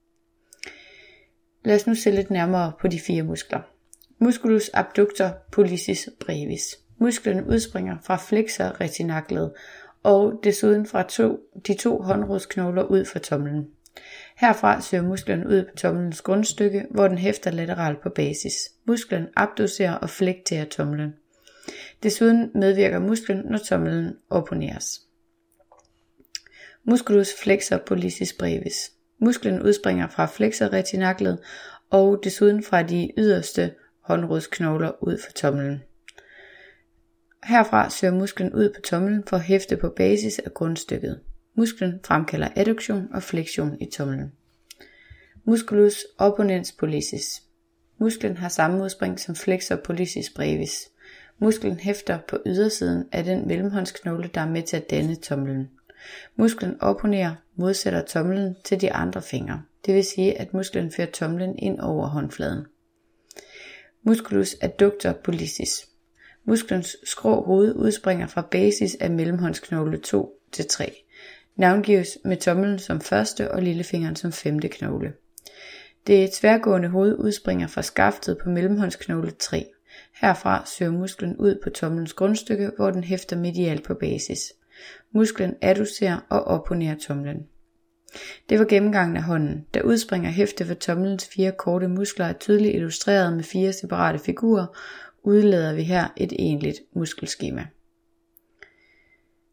Lad os nu se lidt nærmere på de fire muskler. Musculus abductor pollicis brevis. Musklen udspringer fra flexor retinaclet og desuden fra to, de to håndrodsknogler ud fra tommelen. Herfra søger musklen ud på tommelens grundstykke, hvor den hæfter lateralt på basis. Musklen abducerer og flekterer tommelen. Desuden medvirker musklen, når tommelen opponeres. Musculus flexor pollicis brevis. Musklen udspringer fra flexor retinaclet og desuden fra de yderste håndrodsknogler ud fra tommelen. Herfra søger musklen ud på tommelen for at hæfte på basis af grundstykket. Musklen fremkalder adduktion og flektion i tommelen. Musculus opponens pollicis. Musklen har samme udspring som flexor pollicis brevis. Musklen hæfter på ydersiden af den mellemhåndsknogle, der er med til at danne tommelen. Musklen opponerer, modsætter tommelen til de andre fingre. Det vil sige, at musklen fører tommelen ind over håndfladen. Musculus adductor pollicis. Musklens skrå hoved udspringer fra basis af mellemhåndsknogle to til tre. Navngives med tommelen som første og lillefingeren som femte knogle. Det tværgående hoved udspringer fra skaftet på mellemhåndsknogle tre. Herfra søger musklen ud på tommelens grundstykke, hvor den hæfter medialt på basis. Musklen adducerer og opponerer tommelen. Det var gennemgangen af hånden. Der udspringer hæfte ved tommelens fire korte muskler er tydeligt illustreret med fire separate figurer, udlader vi her et egentligt muskelskema.